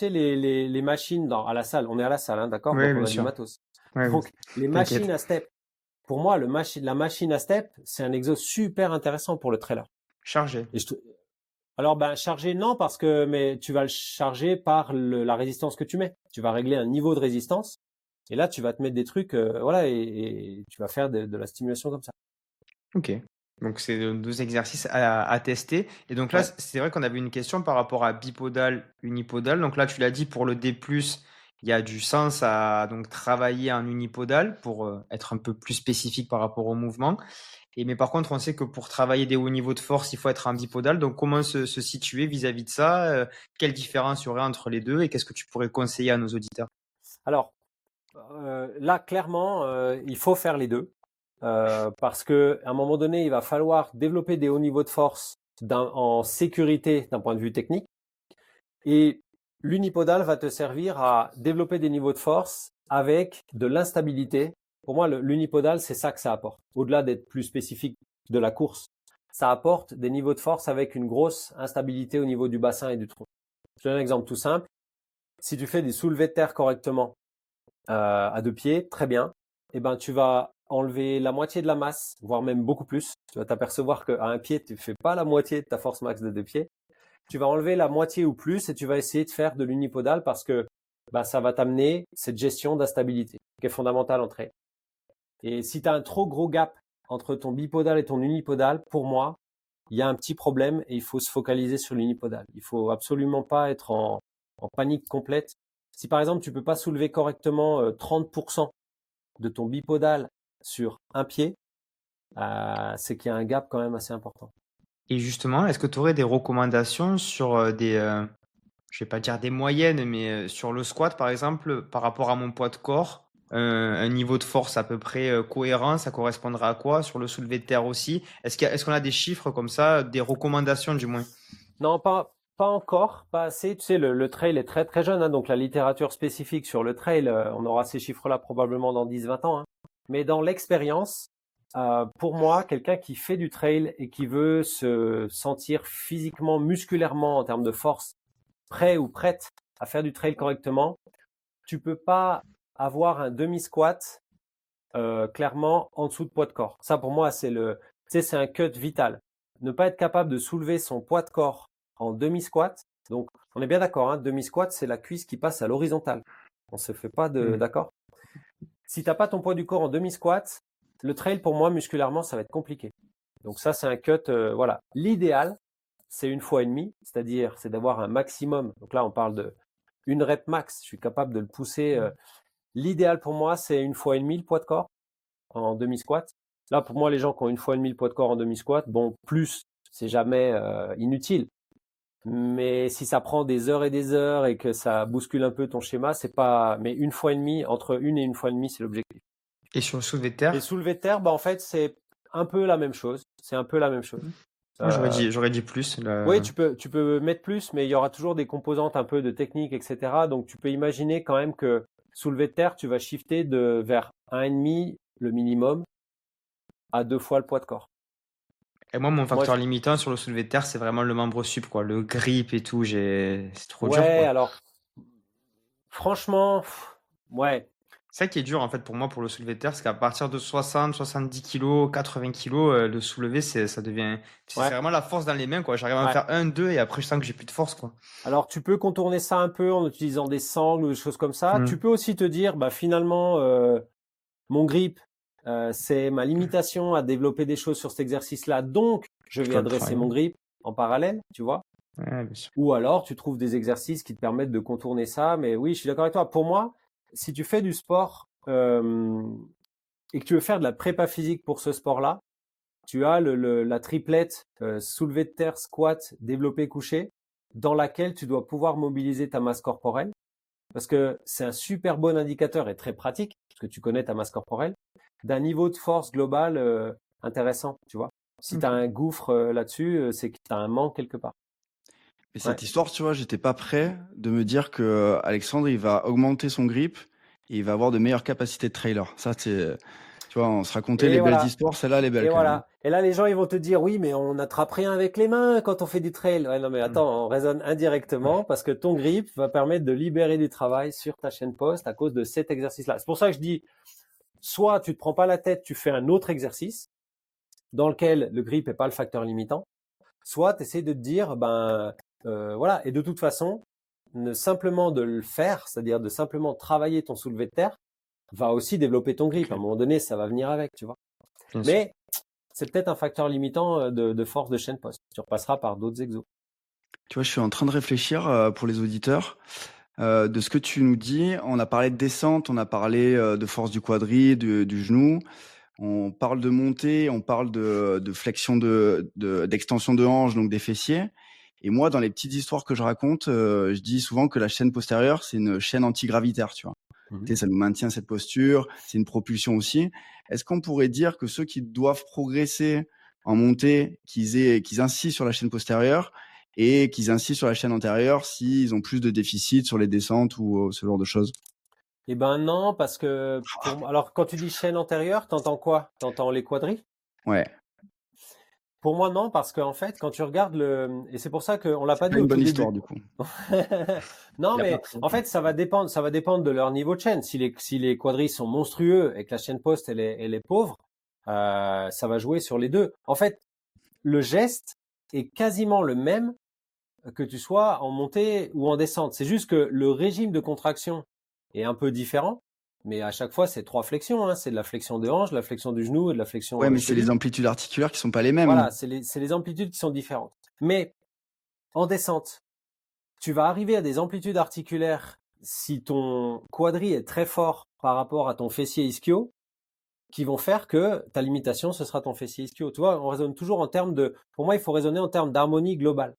les machines à la salle. On est à la salle, hein, d'accord? Oui, Donc, bien on a du sûr. matos. Ouais, Donc, les t'inquiète. machines à step. Pour moi, la machine à step, c'est un exo super intéressant pour le trailer. Chargé. Et alors, charger, non, mais tu vas le charger par la résistance que tu mets. Tu vas régler un niveau de résistance. Et là, tu vas te mettre des trucs, voilà, et tu vas faire de la stimulation comme ça. Ok. Donc, c'est 2 exercices à tester. Et donc là, Ouais. c'est vrai qu'on avait une question par rapport à bipodal, unipodal. Donc là, tu l'as dit, pour le D+, il y a du sens à donc travailler en unipodal pour être un peu plus spécifique par rapport au mouvement. Mais par contre, on sait que pour travailler des hauts niveaux de force, il faut être en bipodal. Donc, comment se situer vis-à-vis de ça? Quelle différence il y aurait entre les deux et qu'est-ce que tu pourrais conseiller à nos auditeurs? Alors, là, clairement, il faut faire les deux. Parce que à un moment donné, il va falloir développer des hauts niveaux de force en sécurité d'un point de vue technique. Et l'unipodal va te servir à développer des niveaux de force avec de l'instabilité. Pour moi, l'unipodal, c'est ça que ça apporte. Au-delà d'être plus spécifique de la course, ça apporte des niveaux de force avec une grosse instabilité au niveau du bassin et du tronc. Je donne un exemple tout simple. Si tu fais des soulevés de terre correctement à 2 pieds, très bien. Eh ben, tu vas enlever la moitié de la masse, voire même beaucoup plus. Tu vas t'apercevoir qu'à 1 pied, tu fais pas la moitié de ta force max de 2 pieds. Tu vas enlever la moitié ou plus et tu vas essayer de faire de l'unipodal parce que ça va t'amener cette gestion d'instabilité qui est fondamentale en trail. Et si tu as un trop gros gap entre ton bipodal et ton unipodal, pour moi, il y a un petit problème et il faut se focaliser sur l'unipodal. Il faut absolument pas être en panique complète. Si par exemple, tu peux pas soulever correctement 30% de ton bipodal sur 1 pied, c'est qu'il y a un gap quand même assez important. Et justement, est-ce que tu aurais des recommandations sur je vais pas dire des moyennes, mais sur le squat, par exemple, par rapport à mon poids de corps, un niveau de force à peu près cohérent, ça correspondra à quoi? Sur le soulevé de terre aussi? Est-ce qu'on a des chiffres comme ça, des recommandations du moins? Non, pas encore, pas assez. Tu sais, le trail est très très jeune, hein, donc la littérature spécifique sur le trail, on aura ces chiffres-là probablement dans 10-20 ans. Hein. Mais dans l'expérience, pour moi, quelqu'un qui fait du trail et qui veut se sentir physiquement, musculairement, en termes de force, prêt ou prête à faire du trail correctement, tu peux pas avoir un demi-squat clairement en dessous de poids de corps. Ça, pour moi, c'est un cut vital. Ne pas être capable de soulever son poids de corps en demi-squat. Donc, on est bien d'accord, hein, demi-squat, c'est la cuisse qui passe à l'horizontale. On se fait pas d'accord. Si t'as pas ton poids du corps en demi-squat, le trail, pour moi, musculairement, ça va être compliqué. Donc ça, c'est un cut, voilà. L'idéal, c'est 1 fois et demie, c'est-à-dire, c'est d'avoir un maximum. Donc là, on parle de 1 rep max. Je suis capable de le pousser. L'idéal pour moi, c'est 1 fois et demie le poids de corps en demi-squat. Là, pour moi, les gens qui ont 1 fois et demie le poids de corps en demi-squat, bon, plus, c'est jamais inutile. Mais si ça prend des heures et des heures et que ça bouscule un peu ton schéma, c'est pas. Mais 1 fois et demie, entre 1 et 1 fois et demie, c'est l'objectif. Et sur le soulevé de terre? Et soulevé de terre, en fait, c'est un peu la même chose. C'est un peu la même chose. Moi, j'aurais dit plus. Oui, tu peux mettre plus, mais il y aura toujours des composantes un peu de technique, etc. Donc, tu peux imaginer quand même que soulevé de terre, tu vas shifter vers 1,5 le minimum à 2 fois le poids de corps. Et moi, mon facteur limitant sur le soulevé de terre, c'est vraiment le membre sup, quoi. Le grip et tout, c'est trop dur, quoi. Ouais, alors, franchement, ouais. C'est ça qui est dur, en fait, pour moi, pour le soulevé de terre, c'est qu'à partir de 60, 70 kilos, 80 kilos, le soulevé, ça devient, c'est vraiment la force dans les mains, quoi. J'arrive à en faire 1, 2 et après, je sens que j'ai plus de force, quoi. Alors, tu peux contourner ça un peu en utilisant des sangles ou des choses comme ça. Tu peux aussi te dire, finalement, mon grip, c'est ma limitation à développer des choses sur cet exercice-là. Donc, je vais adresser mon grip en parallèle, tu vois. Ouais, bien sûr. Ou alors, tu trouves des exercices qui te permettent de contourner ça. Mais oui, je suis d'accord avec toi. Pour moi, si tu fais du sport et que tu veux faire de la prépa physique pour ce sport-là, tu as la triplette soulevé de terre, squat, développé, couché, dans laquelle tu dois pouvoir mobiliser ta masse corporelle. Parce que c'est un super bon indicateur et très pratique, parce que tu connais ta masse corporelle, d'un niveau de force global intéressant, tu vois. Si tu as un gouffre là-dessus, c'est que tu as un manque quelque part. Et cette histoire, tu vois, j'étais pas prêt de me dire que Alexandre, il va augmenter son grip et il va avoir de meilleures capacités de trailer. Ça, c'est. Tu vois, on se racontait Et les belles voilà. histoires, celle-là, elle est belle Et quand même. voilà. Et là, les gens, ils vont te dire, oui, mais on n'attrape rien avec les mains quand on fait du trail. Ouais, non, mais attends, on raisonne indirectement parce que ton grip va permettre de libérer du travail sur ta chaîne post à cause de cet exercice-là. C'est pour ça que je dis, soit tu te prends pas la tête, tu fais un autre exercice dans lequel le grip est pas le facteur limitant, soit tu essaies de te dire, voilà. Et de toute façon, simplement de le faire, c'est-à-dire de simplement travailler ton soulevé de terre, va aussi développer ton grip. À un moment donné, ça va venir avec, tu vois. Bien sûr. Mais c'est peut-être un facteur limitant de force de chaîne post. Tu repasseras par d'autres exos. Tu vois, je suis en train de réfléchir pour les auditeurs. De ce que tu nous dis, on a parlé de descente, on a parlé de force du quadri, du genou. On parle de montée, on parle de flexion d'extension de hanche, donc des fessiers. Et moi, dans les petites histoires que je raconte, je dis souvent que la chaîne postérieure, c'est une chaîne antigravitaire, tu vois. Tu sais, ça nous maintient cette posture, c'est une propulsion aussi. Est-ce qu'on pourrait dire que ceux qui doivent progresser en montée, qu'ils insistent sur la chaîne postérieure et qu'ils insistent sur la chaîne antérieure s'ils ont plus de déficit sur les descentes ou ce genre de choses? Eh ben non, parce que alors quand tu dis chaîne antérieure, t'entends quoi? T'entends les quadris? Ouais, Pour moi non, parce qu'en fait, quand tu regardes et c'est pour ça qu'on l'a c'est pas pas dit une au bonne tout histoire début. du coup. Non, Il y a mais pas- en fait, ça va dépendre de leur niveau de chaîne. Si les quadris sont monstrueux et que la chaîne post elle est pauvre, ça va jouer sur les deux. En fait, le geste est quasiment le même que tu sois en montée ou en descente. C'est juste que le régime de contraction est un peu différent, mais à chaque fois, c'est 3 flexions, hein. C'est de la flexion de hanche, de la flexion du genou et de la flexion Ouais, mais c'est cheville. les amplitudes articulaires qui sont pas les mêmes. Voilà, c'est les amplitudes qui sont différentes. Mais en descente, tu vas arriver à des amplitudes articulaires si ton quadri est très fort par rapport à ton fessier ischio, qui vont faire que ta limitation, ce sera ton fessier ischio. Tu vois, on raisonne toujours pour moi, il faut raisonner en termes d'harmonie globale.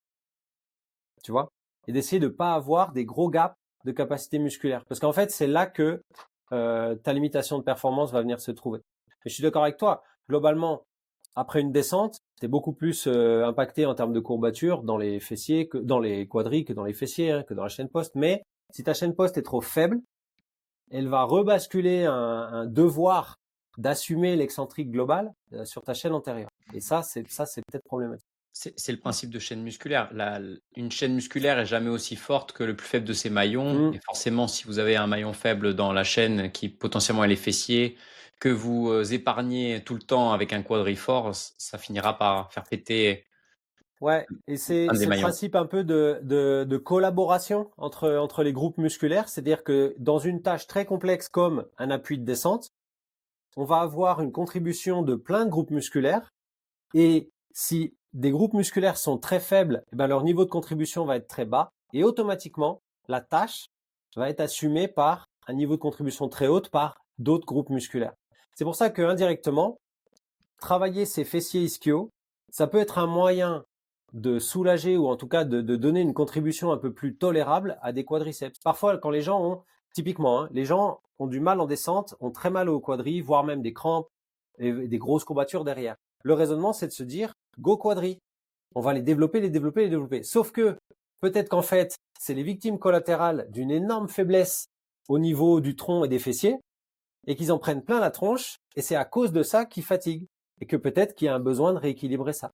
Tu vois, et d'essayer de pas avoir des gros gaps de capacité musculaire. Parce qu'en fait, c'est là que ta limitation de performance va venir se trouver. Mais je suis d'accord avec toi. Globalement, après une descente, tu es beaucoup plus impacté en termes de courbature dans les fessiers, que dans les quadris, que dans les fessiers, hein, que dans la chaîne post. Mais si ta chaîne post est trop faible, elle va rebasculer un devoir d'assumer l'excentrique global sur ta chaîne antérieure. Et ça, c'est peut-être problématique. C'est le principe de chaîne musculaire. Une chaîne musculaire est jamais aussi forte que le plus faible de ses maillons. Et forcément, si vous avez un maillon faible dans la chaîne qui potentiellement est les fessiers, que vous épargnez tout le temps avec un quadri fort, ça finira par faire péter Ouais, et c'est un des le maillons. principe un peu de collaboration entre les groupes musculaires. C'est-à-dire que dans une tâche très complexe comme un appui de descente, on va avoir une contribution de plein de groupes musculaires. Et si des groupes musculaires sont très faibles, eh ben leur niveau de contribution va être très bas. Et automatiquement, la tâche va être assumée par un niveau de contribution très haute par d'autres groupes musculaires. C'est pour ça que indirectement, travailler ses fessiers ischios, ça peut être un moyen de soulager ou en tout cas de donner une contribution un peu plus tolérable à des quadriceps. Parfois, quand les gens ont, typiquement, hein, les gens ont du mal en descente, ont très mal au quadri, voire même des crampes et des grosses courbatures derrière. Le raisonnement, c'est de se dire, go quadri. On va les développer, les développer, les développer. Sauf que, peut-être qu'en fait, c'est les victimes collatérales d'une énorme faiblesse au niveau du tronc et des fessiers, et qu'ils en prennent plein la tronche, et c'est à cause de ça qu'ils fatiguent, et que peut-être qu'il y a un besoin de rééquilibrer ça.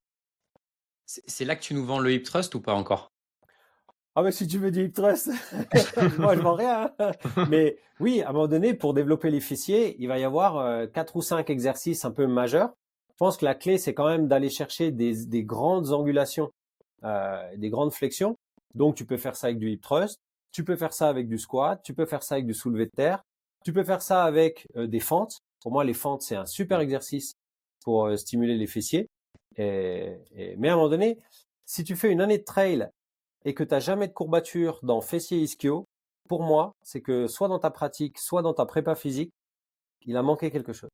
C'est là que tu nous vends le hip thrust ou pas encore? Ah mais si tu veux du hip thrust, moi je vends rien. Hein. Mais oui, à un moment donné, pour développer les fessiers, il va y avoir 4 ou 5 exercices un peu majeurs. Je pense que la clé, c'est quand même d'aller chercher des grandes angulations, des grandes flexions. Donc tu peux faire ça avec du hip thrust, tu peux faire ça avec du squat, tu peux faire ça avec du soulevé de terre, tu peux faire ça avec des fentes. Pour moi, les fentes, c'est un super exercice pour stimuler les fessiers. Mais à un moment donné, si tu fais une année de trail et que tu n'as jamais de courbature dans fessier ischio, pour moi, c'est que soit dans ta pratique, soit dans ta prépa physique, il a manqué quelque chose.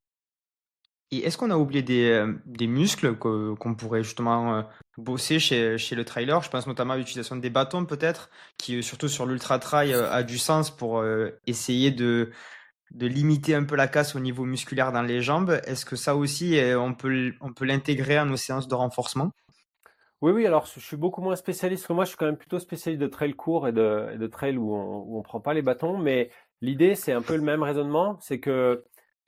Et est-ce qu'on a oublié des muscles qu'on pourrait justement bosser chez le trailer? Je pense notamment à l'utilisation des bâtons peut-être, qui surtout sur l'ultra trail a du sens pour essayer de limiter un peu la casse au niveau musculaire dans les jambes. Est-ce que ça aussi, on peut l'intégrer à nos séances de renforcement? Oui, alors je suis beaucoup moins spécialiste que moi, je suis quand même plutôt spécialiste de trail court et de trail où on prend pas les bâtons, mais l'idée, c'est un peu le même raisonnement, c'est que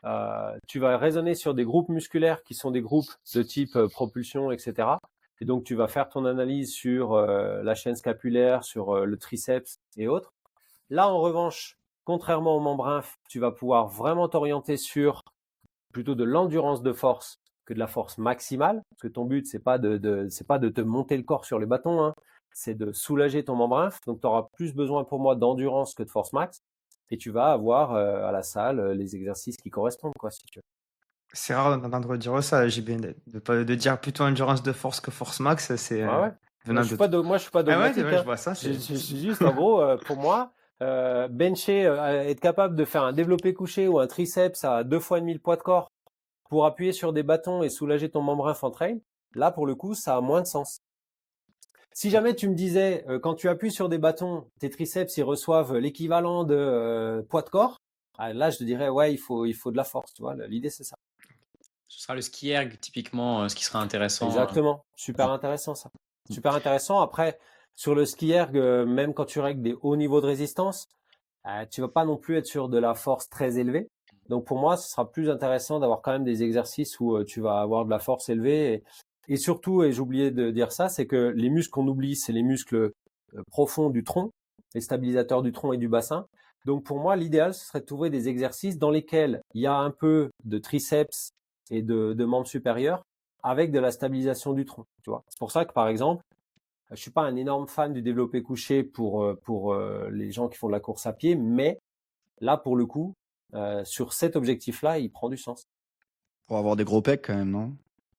tu vas raisonner sur des groupes musculaires qui sont des groupes de type propulsion, etc. Et donc, tu vas faire ton analyse sur la chaîne scapulaire, sur le triceps et autres. Là, en revanche, contrairement au membre inf, tu vas pouvoir vraiment t'orienter sur plutôt de l'endurance de force que de la force maximale, parce que ton but, c'est pas de te monter le corps sur les bâtons, hein, c'est de soulager ton membre inf. Donc, tu auras plus besoin pour moi d'endurance que de force max. Et tu vas avoir à la salle les exercices qui correspondent, quoi, si tu veux. C'est rare d'entendre dire ça, JB, de dire plutôt endurance de force que force max, c'est Ouais. venant Moi, je suis pas dogmatique. ouais, je vois ça. Je suis juste, en gros, pour moi, bencher, être capable de faire un développé couché ou un triceps à 2 fois et demi le poids de corps pour appuyer sur des bâtons et soulager ton membre inf en trail, là, pour le coup, ça a moins de sens. Si jamais tu me disais, quand tu appuies sur des bâtons, tes triceps, ils reçoivent l'équivalent de poids de corps, là, je te dirais, ouais, il faut de la force, tu vois. L'idée, c'est ça. Ce sera le ski erg, typiquement, ce qui sera intéressant. Exactement. Super intéressant, ça. Super intéressant. Après, sur le ski erg, même quand tu règles des hauts niveaux de résistance, tu vas pas non plus être sur de la force très élevée. Donc, pour moi, ce sera plus intéressant d'avoir quand même des exercices où tu vas avoir de la force élevée. Et surtout, et j'oubliais de dire ça, c'est que les muscles qu'on oublie, c'est les muscles profonds du tronc, les stabilisateurs du tronc et du bassin. Donc, pour moi, l'idéal, ce serait de trouver des exercices dans lesquels il y a un peu de triceps et de membres supérieurs avec de la stabilisation du tronc. Tu vois. C'est pour ça que, par exemple, je suis pas un énorme fan du développé couché pour les gens qui font de la course à pied, mais là, pour le coup, sur cet objectif-là, il prend du sens. Pour avoir des gros pecs quand même, non?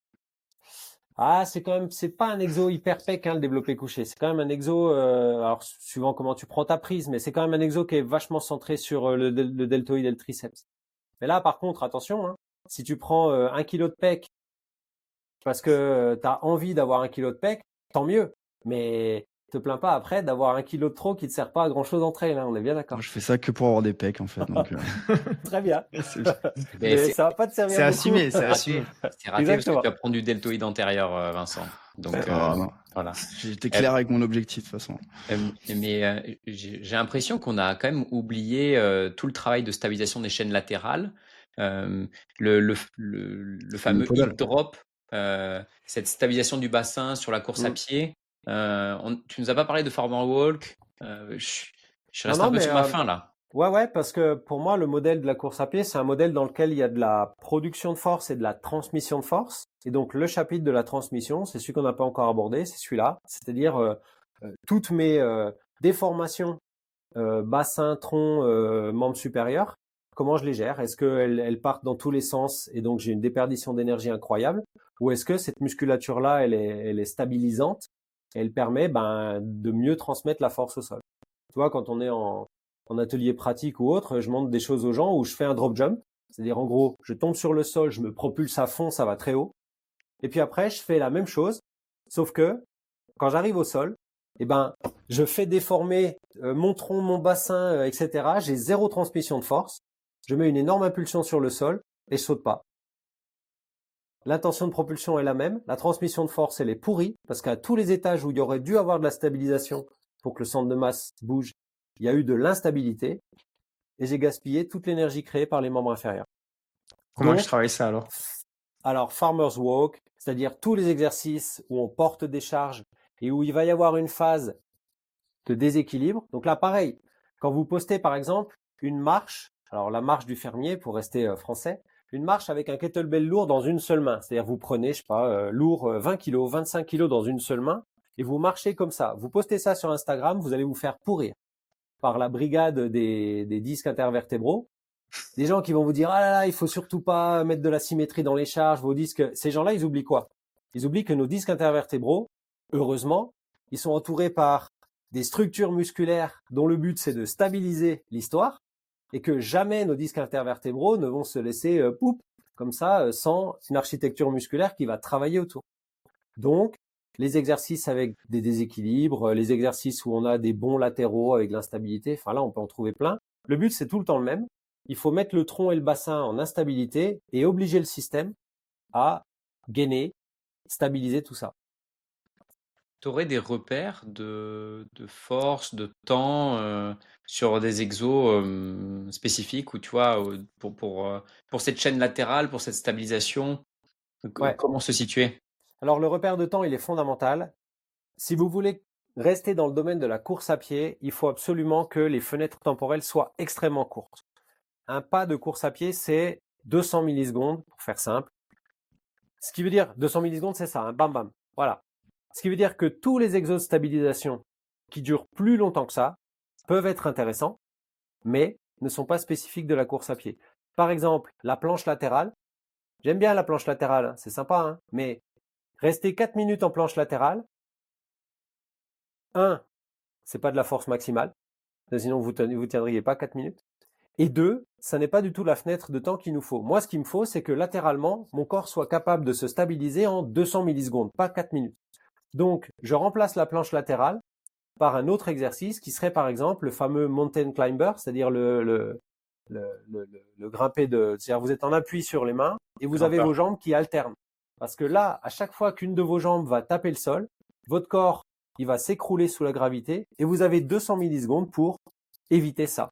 C'est pas un exo hyper pec, hein, le développé couché. C'est quand même un exo, alors suivant comment tu prends ta prise, mais c'est quand même un exo qui est vachement centré sur le deltoïde et le triceps. Mais là, par contre, attention, hein, si tu prends 1 kilo de pec parce que tu as envie d'avoir 1 kilo de pec, tant mieux. Mais te plains pas après d'avoir 1 kilo de trop qui te sert pas à grand chose en trail, hein, on est bien d'accord. Moi, je fais ça que pour avoir des pecs en fait. Donc, Très bien. Mais ça va pas te servir c'est beaucoup. assumé, c'est assumé. C'est raté parce que tu vas prendre du deltoïde antérieur, Vincent. Donc, non. voilà. J'étais clair avec mon objectif de toute façon. Mais j'ai l'impression qu'on a quand même oublié tout le travail de stabilisation des chaînes latérales. Le fameux hip drop, cette stabilisation du bassin sur la course à pied. Tu nous as pas parlé de farmer walk. Je reste un peu sur ma faim là. Ouais, parce que pour moi, le modèle de la course à pied, c'est un modèle dans lequel il y a de la production de force et de la transmission de force. Et donc, le chapitre de la transmission, c'est celui qu'on n'a pas encore abordé, c'est celui-là. C'est-à-dire toutes mes déformations, bassin, tronc, membres supérieurs, comment je les gère? Est-ce qu'elles partent dans tous les sens et donc j'ai une déperdition d'énergie incroyable? Ou est-ce que cette musculature-là, elle est stabilisante et elle permet de mieux transmettre la force au sol? Tu vois, quand on est en atelier pratique ou autre, je montre des choses aux gens où je fais un drop jump. C'est-à-dire, en gros, je tombe sur le sol, je me propulse à fond, ça va très haut. Et puis après, je fais la même chose, sauf que quand j'arrive au sol, je fais déformer mon tronc, mon bassin, etc. J'ai zéro transmission de force. Je mets une énorme impulsion sur le sol et je saute pas. L'intention de propulsion est la même. La transmission de force, elle est pourrie parce qu'à tous les étages où il y aurait dû avoir de la stabilisation pour que le centre de masse bouge, il y a eu de l'instabilité et j'ai gaspillé toute l'énergie créée par les membres inférieurs. Comment je travaille ça alors? Alors, farmer's walk, c'est-à-dire tous les exercices où on porte des charges et où il va y avoir une phase de déséquilibre. Donc là, pareil, quand vous postez par exemple une marche, alors la marche du fermier pour rester français, une marche avec un kettlebell lourd dans une seule main. C'est-à-dire vous prenez, je sais pas, lourd 20 kg, 25 kg dans une seule main et vous marchez comme ça. Vous postez ça sur Instagram, vous allez vous faire pourrir par la brigade des disques intervertébraux. Des gens qui vont vous dire « Ah là là, il faut surtout pas mettre de la symétrie dans les charges, vos disques… » Ces gens-là, ils oublient quoi? Ils oublient que nos disques intervertébraux, heureusement, ils sont entourés par des structures musculaires dont le but, c'est de stabiliser l'histoire et que jamais nos disques intervertébraux ne vont se laisser comme ça, sans une architecture musculaire qui va travailler autour. Donc, les exercices avec des déséquilibres, les exercices où on a des bons latéraux avec de l'instabilité, enfin là, on peut en trouver plein. Le but, c'est tout le temps le même. Il faut mettre le tronc et le bassin en instabilité et obliger le système à gainer, stabiliser tout ça. Tu aurais des repères de force, de temps sur des exos spécifiques où tu vois, pour cette chaîne latérale, pour cette stabilisation, Ouais. comment se situer? Alors le repère de temps, il est fondamental. Si vous voulez rester dans le domaine de la course à pied, il faut absolument que les fenêtres temporelles soient extrêmement courtes. Un pas de course à pied, c'est 200 millisecondes, pour faire simple. Ce qui veut dire, 200 millisecondes, c'est ça, un bam bam. Voilà. Ce qui veut dire que tous les exos de stabilisation qui durent plus longtemps que ça peuvent être intéressants, mais ne sont pas spécifiques de la course à pied. Par exemple, la planche latérale. J'aime bien la planche latérale, c'est sympa, hein, mais rester 4 minutes en planche latérale, 1, c'est pas de la force maximale, sinon vous tiendriez pas 4 minutes. Et 2, ça n'est pas du tout la fenêtre de temps qu'il nous faut. Moi, ce qu'il me faut, c'est que latéralement, mon corps soit capable de se stabiliser en 200 millisecondes, pas 4 minutes. Donc, je remplace la planche latérale par un autre exercice qui serait par exemple le fameux mountain climber, c'est-à-dire le grimper c'est-à-dire vous êtes en appui sur les mains et vous avez vos jambes qui alternent. Parce que là, à chaque fois qu'une de vos jambes va taper le sol, votre corps, il va s'écrouler sous la gravité et vous avez 200 millisecondes pour éviter ça.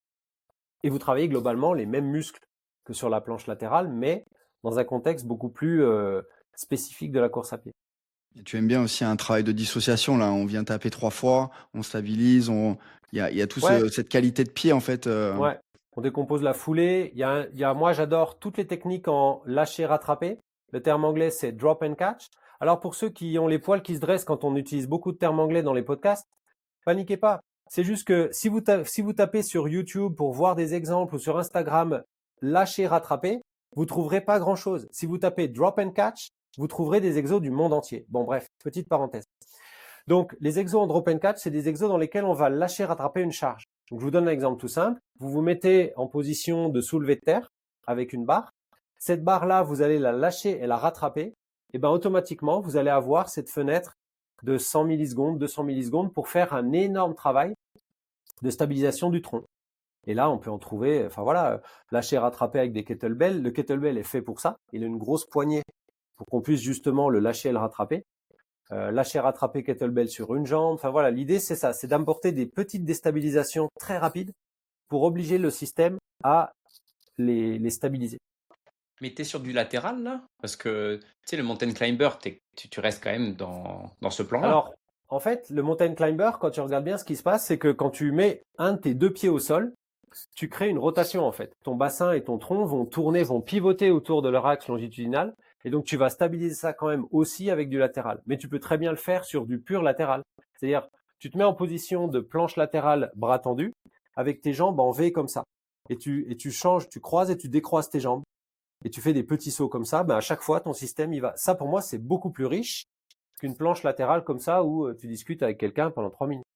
Et vous travaillez globalement les mêmes muscles que sur la planche latérale, mais dans un contexte beaucoup plus spécifique de la course à pied. Et tu aimes bien aussi un travail de dissociation, là. On vient taper 3 fois, on stabilise, il y a tout cette qualité de pied, en fait. Ouais. On décompose la foulée. Moi, j'adore toutes les techniques en lâcher-rattraper. Le terme anglais, c'est drop and catch. Alors, pour ceux qui ont les poils qui se dressent quand on utilise beaucoup de termes anglais dans les podcasts, paniquez pas. C'est juste que si vous tapez sur YouTube pour voir des exemples ou sur Instagram lâcher-rattraper, vous trouverez pas grand-chose. Si vous tapez drop and catch, vous trouverez des exos du monde entier. Bon, bref, petite parenthèse. Donc, les exos en drop and catch, c'est des exos dans lesquels on va lâcher-rattraper une charge. Donc, je vous donne un exemple tout simple. Vous vous mettez en position de soulevé de terre avec une barre. Cette barre-là, vous allez la lâcher et la rattraper. Et ben, automatiquement, vous allez avoir cette fenêtre de 100 millisecondes, 200 millisecondes pour faire un énorme travail de stabilisation du tronc. Et là, on peut en trouver, lâcher, rattraper avec des kettlebells. Le kettlebell est fait pour ça. Il a une grosse poignée pour qu'on puisse justement le lâcher et le rattraper. Lâcher, rattraper kettlebell sur une jambe. Enfin voilà, l'idée c'est ça, c'est d'apporter des petites déstabilisations très rapides pour obliger le système à les stabiliser. Mais tu es sur du latéral là? Parce que tu sais, le mountain climber, tu restes quand même dans ce plan-là. Alors, en fait, le mountain climber, quand tu regardes bien ce qui se passe, c'est que quand tu mets un de tes 2 pieds au sol, tu crées une rotation en fait. Ton bassin et ton tronc vont pivoter autour de leur axe longitudinal. Et donc, tu vas stabiliser ça quand même aussi avec du latéral. Mais tu peux très bien le faire sur du pur latéral. C'est-à-dire, tu te mets en position de planche latérale, bras tendus, avec tes jambes en V comme ça. Et tu changes, tu croises et tu décroises tes jambes. Et tu fais des petits sauts comme ça. Ben, à chaque fois, ton système, il va. Ça, pour moi, c'est beaucoup plus riche qu'une planche latérale comme ça où tu discutes avec quelqu'un pendant 3 minutes.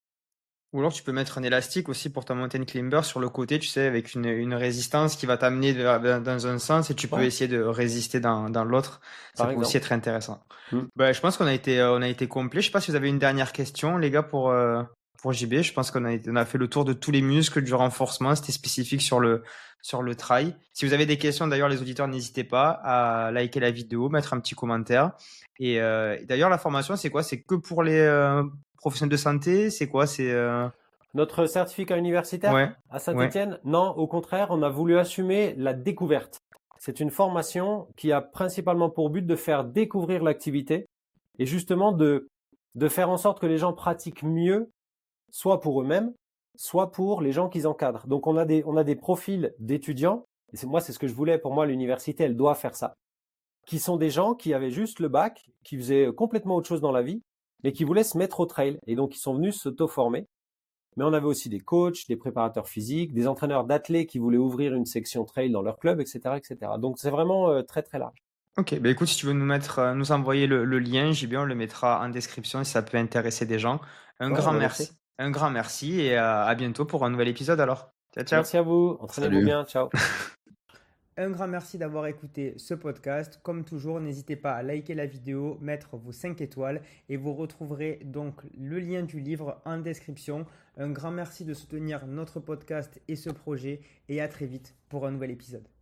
Ou alors tu peux mettre un élastique aussi pour ta mountain climber sur le côté, tu sais, avec une résistance qui va t'amener dans un sens et tu peux essayer de résister dans l'autre. Ça peut aussi être intéressant. Je pense qu'on a été complet. Je sais pas si vous avez une dernière question, les gars, pour JB. Je pense qu'on a fait le tour de tous les muscles du renforcement. C'était spécifique sur le trail. Si vous avez des questions, d'ailleurs, les auditeurs, n'hésitez pas à liker la vidéo, mettre un petit commentaire. Et d'ailleurs, la formation, c'est quoi? C'est que pour les professionnels de santé? C'est quoi? C'est notre certificat universitaire à Saint-Étienne? Ouais. Non, au contraire, on a voulu assumer la découverte. C'est une formation qui a principalement pour but de faire découvrir l'activité et justement de faire en sorte que les gens pratiquent mieux, soit pour eux-mêmes, soit pour les gens qu'ils encadrent. Donc on a des profils d'étudiants, et c'est ce que je voulais. Pour moi, l'université, elle doit faire ça, qui sont des gens qui avaient juste le bac, qui faisaient complètement autre chose dans la vie, mais qui voulaient se mettre au trail. Et donc, ils sont venus s'auto-former. Mais on avait aussi des coachs, des préparateurs physiques, des entraîneurs d'athlètes qui voulaient ouvrir une section trail dans leur club, etc., etc. Donc, c'est vraiment très, très large. Ok, écoute, si tu veux nous envoyer le lien, JB, on le mettra en description si ça peut intéresser des gens. Un grand merci et à bientôt pour un nouvel épisode alors. Ciao, ciao. Merci à vous. Entraînez-vous bien. Ciao. Un grand merci d'avoir écouté ce podcast. Comme toujours, n'hésitez pas à liker la vidéo, mettre vos 5 étoiles et vous retrouverez donc le lien du livre en description. Un grand merci de soutenir notre podcast et ce projet et à très vite pour un nouvel épisode.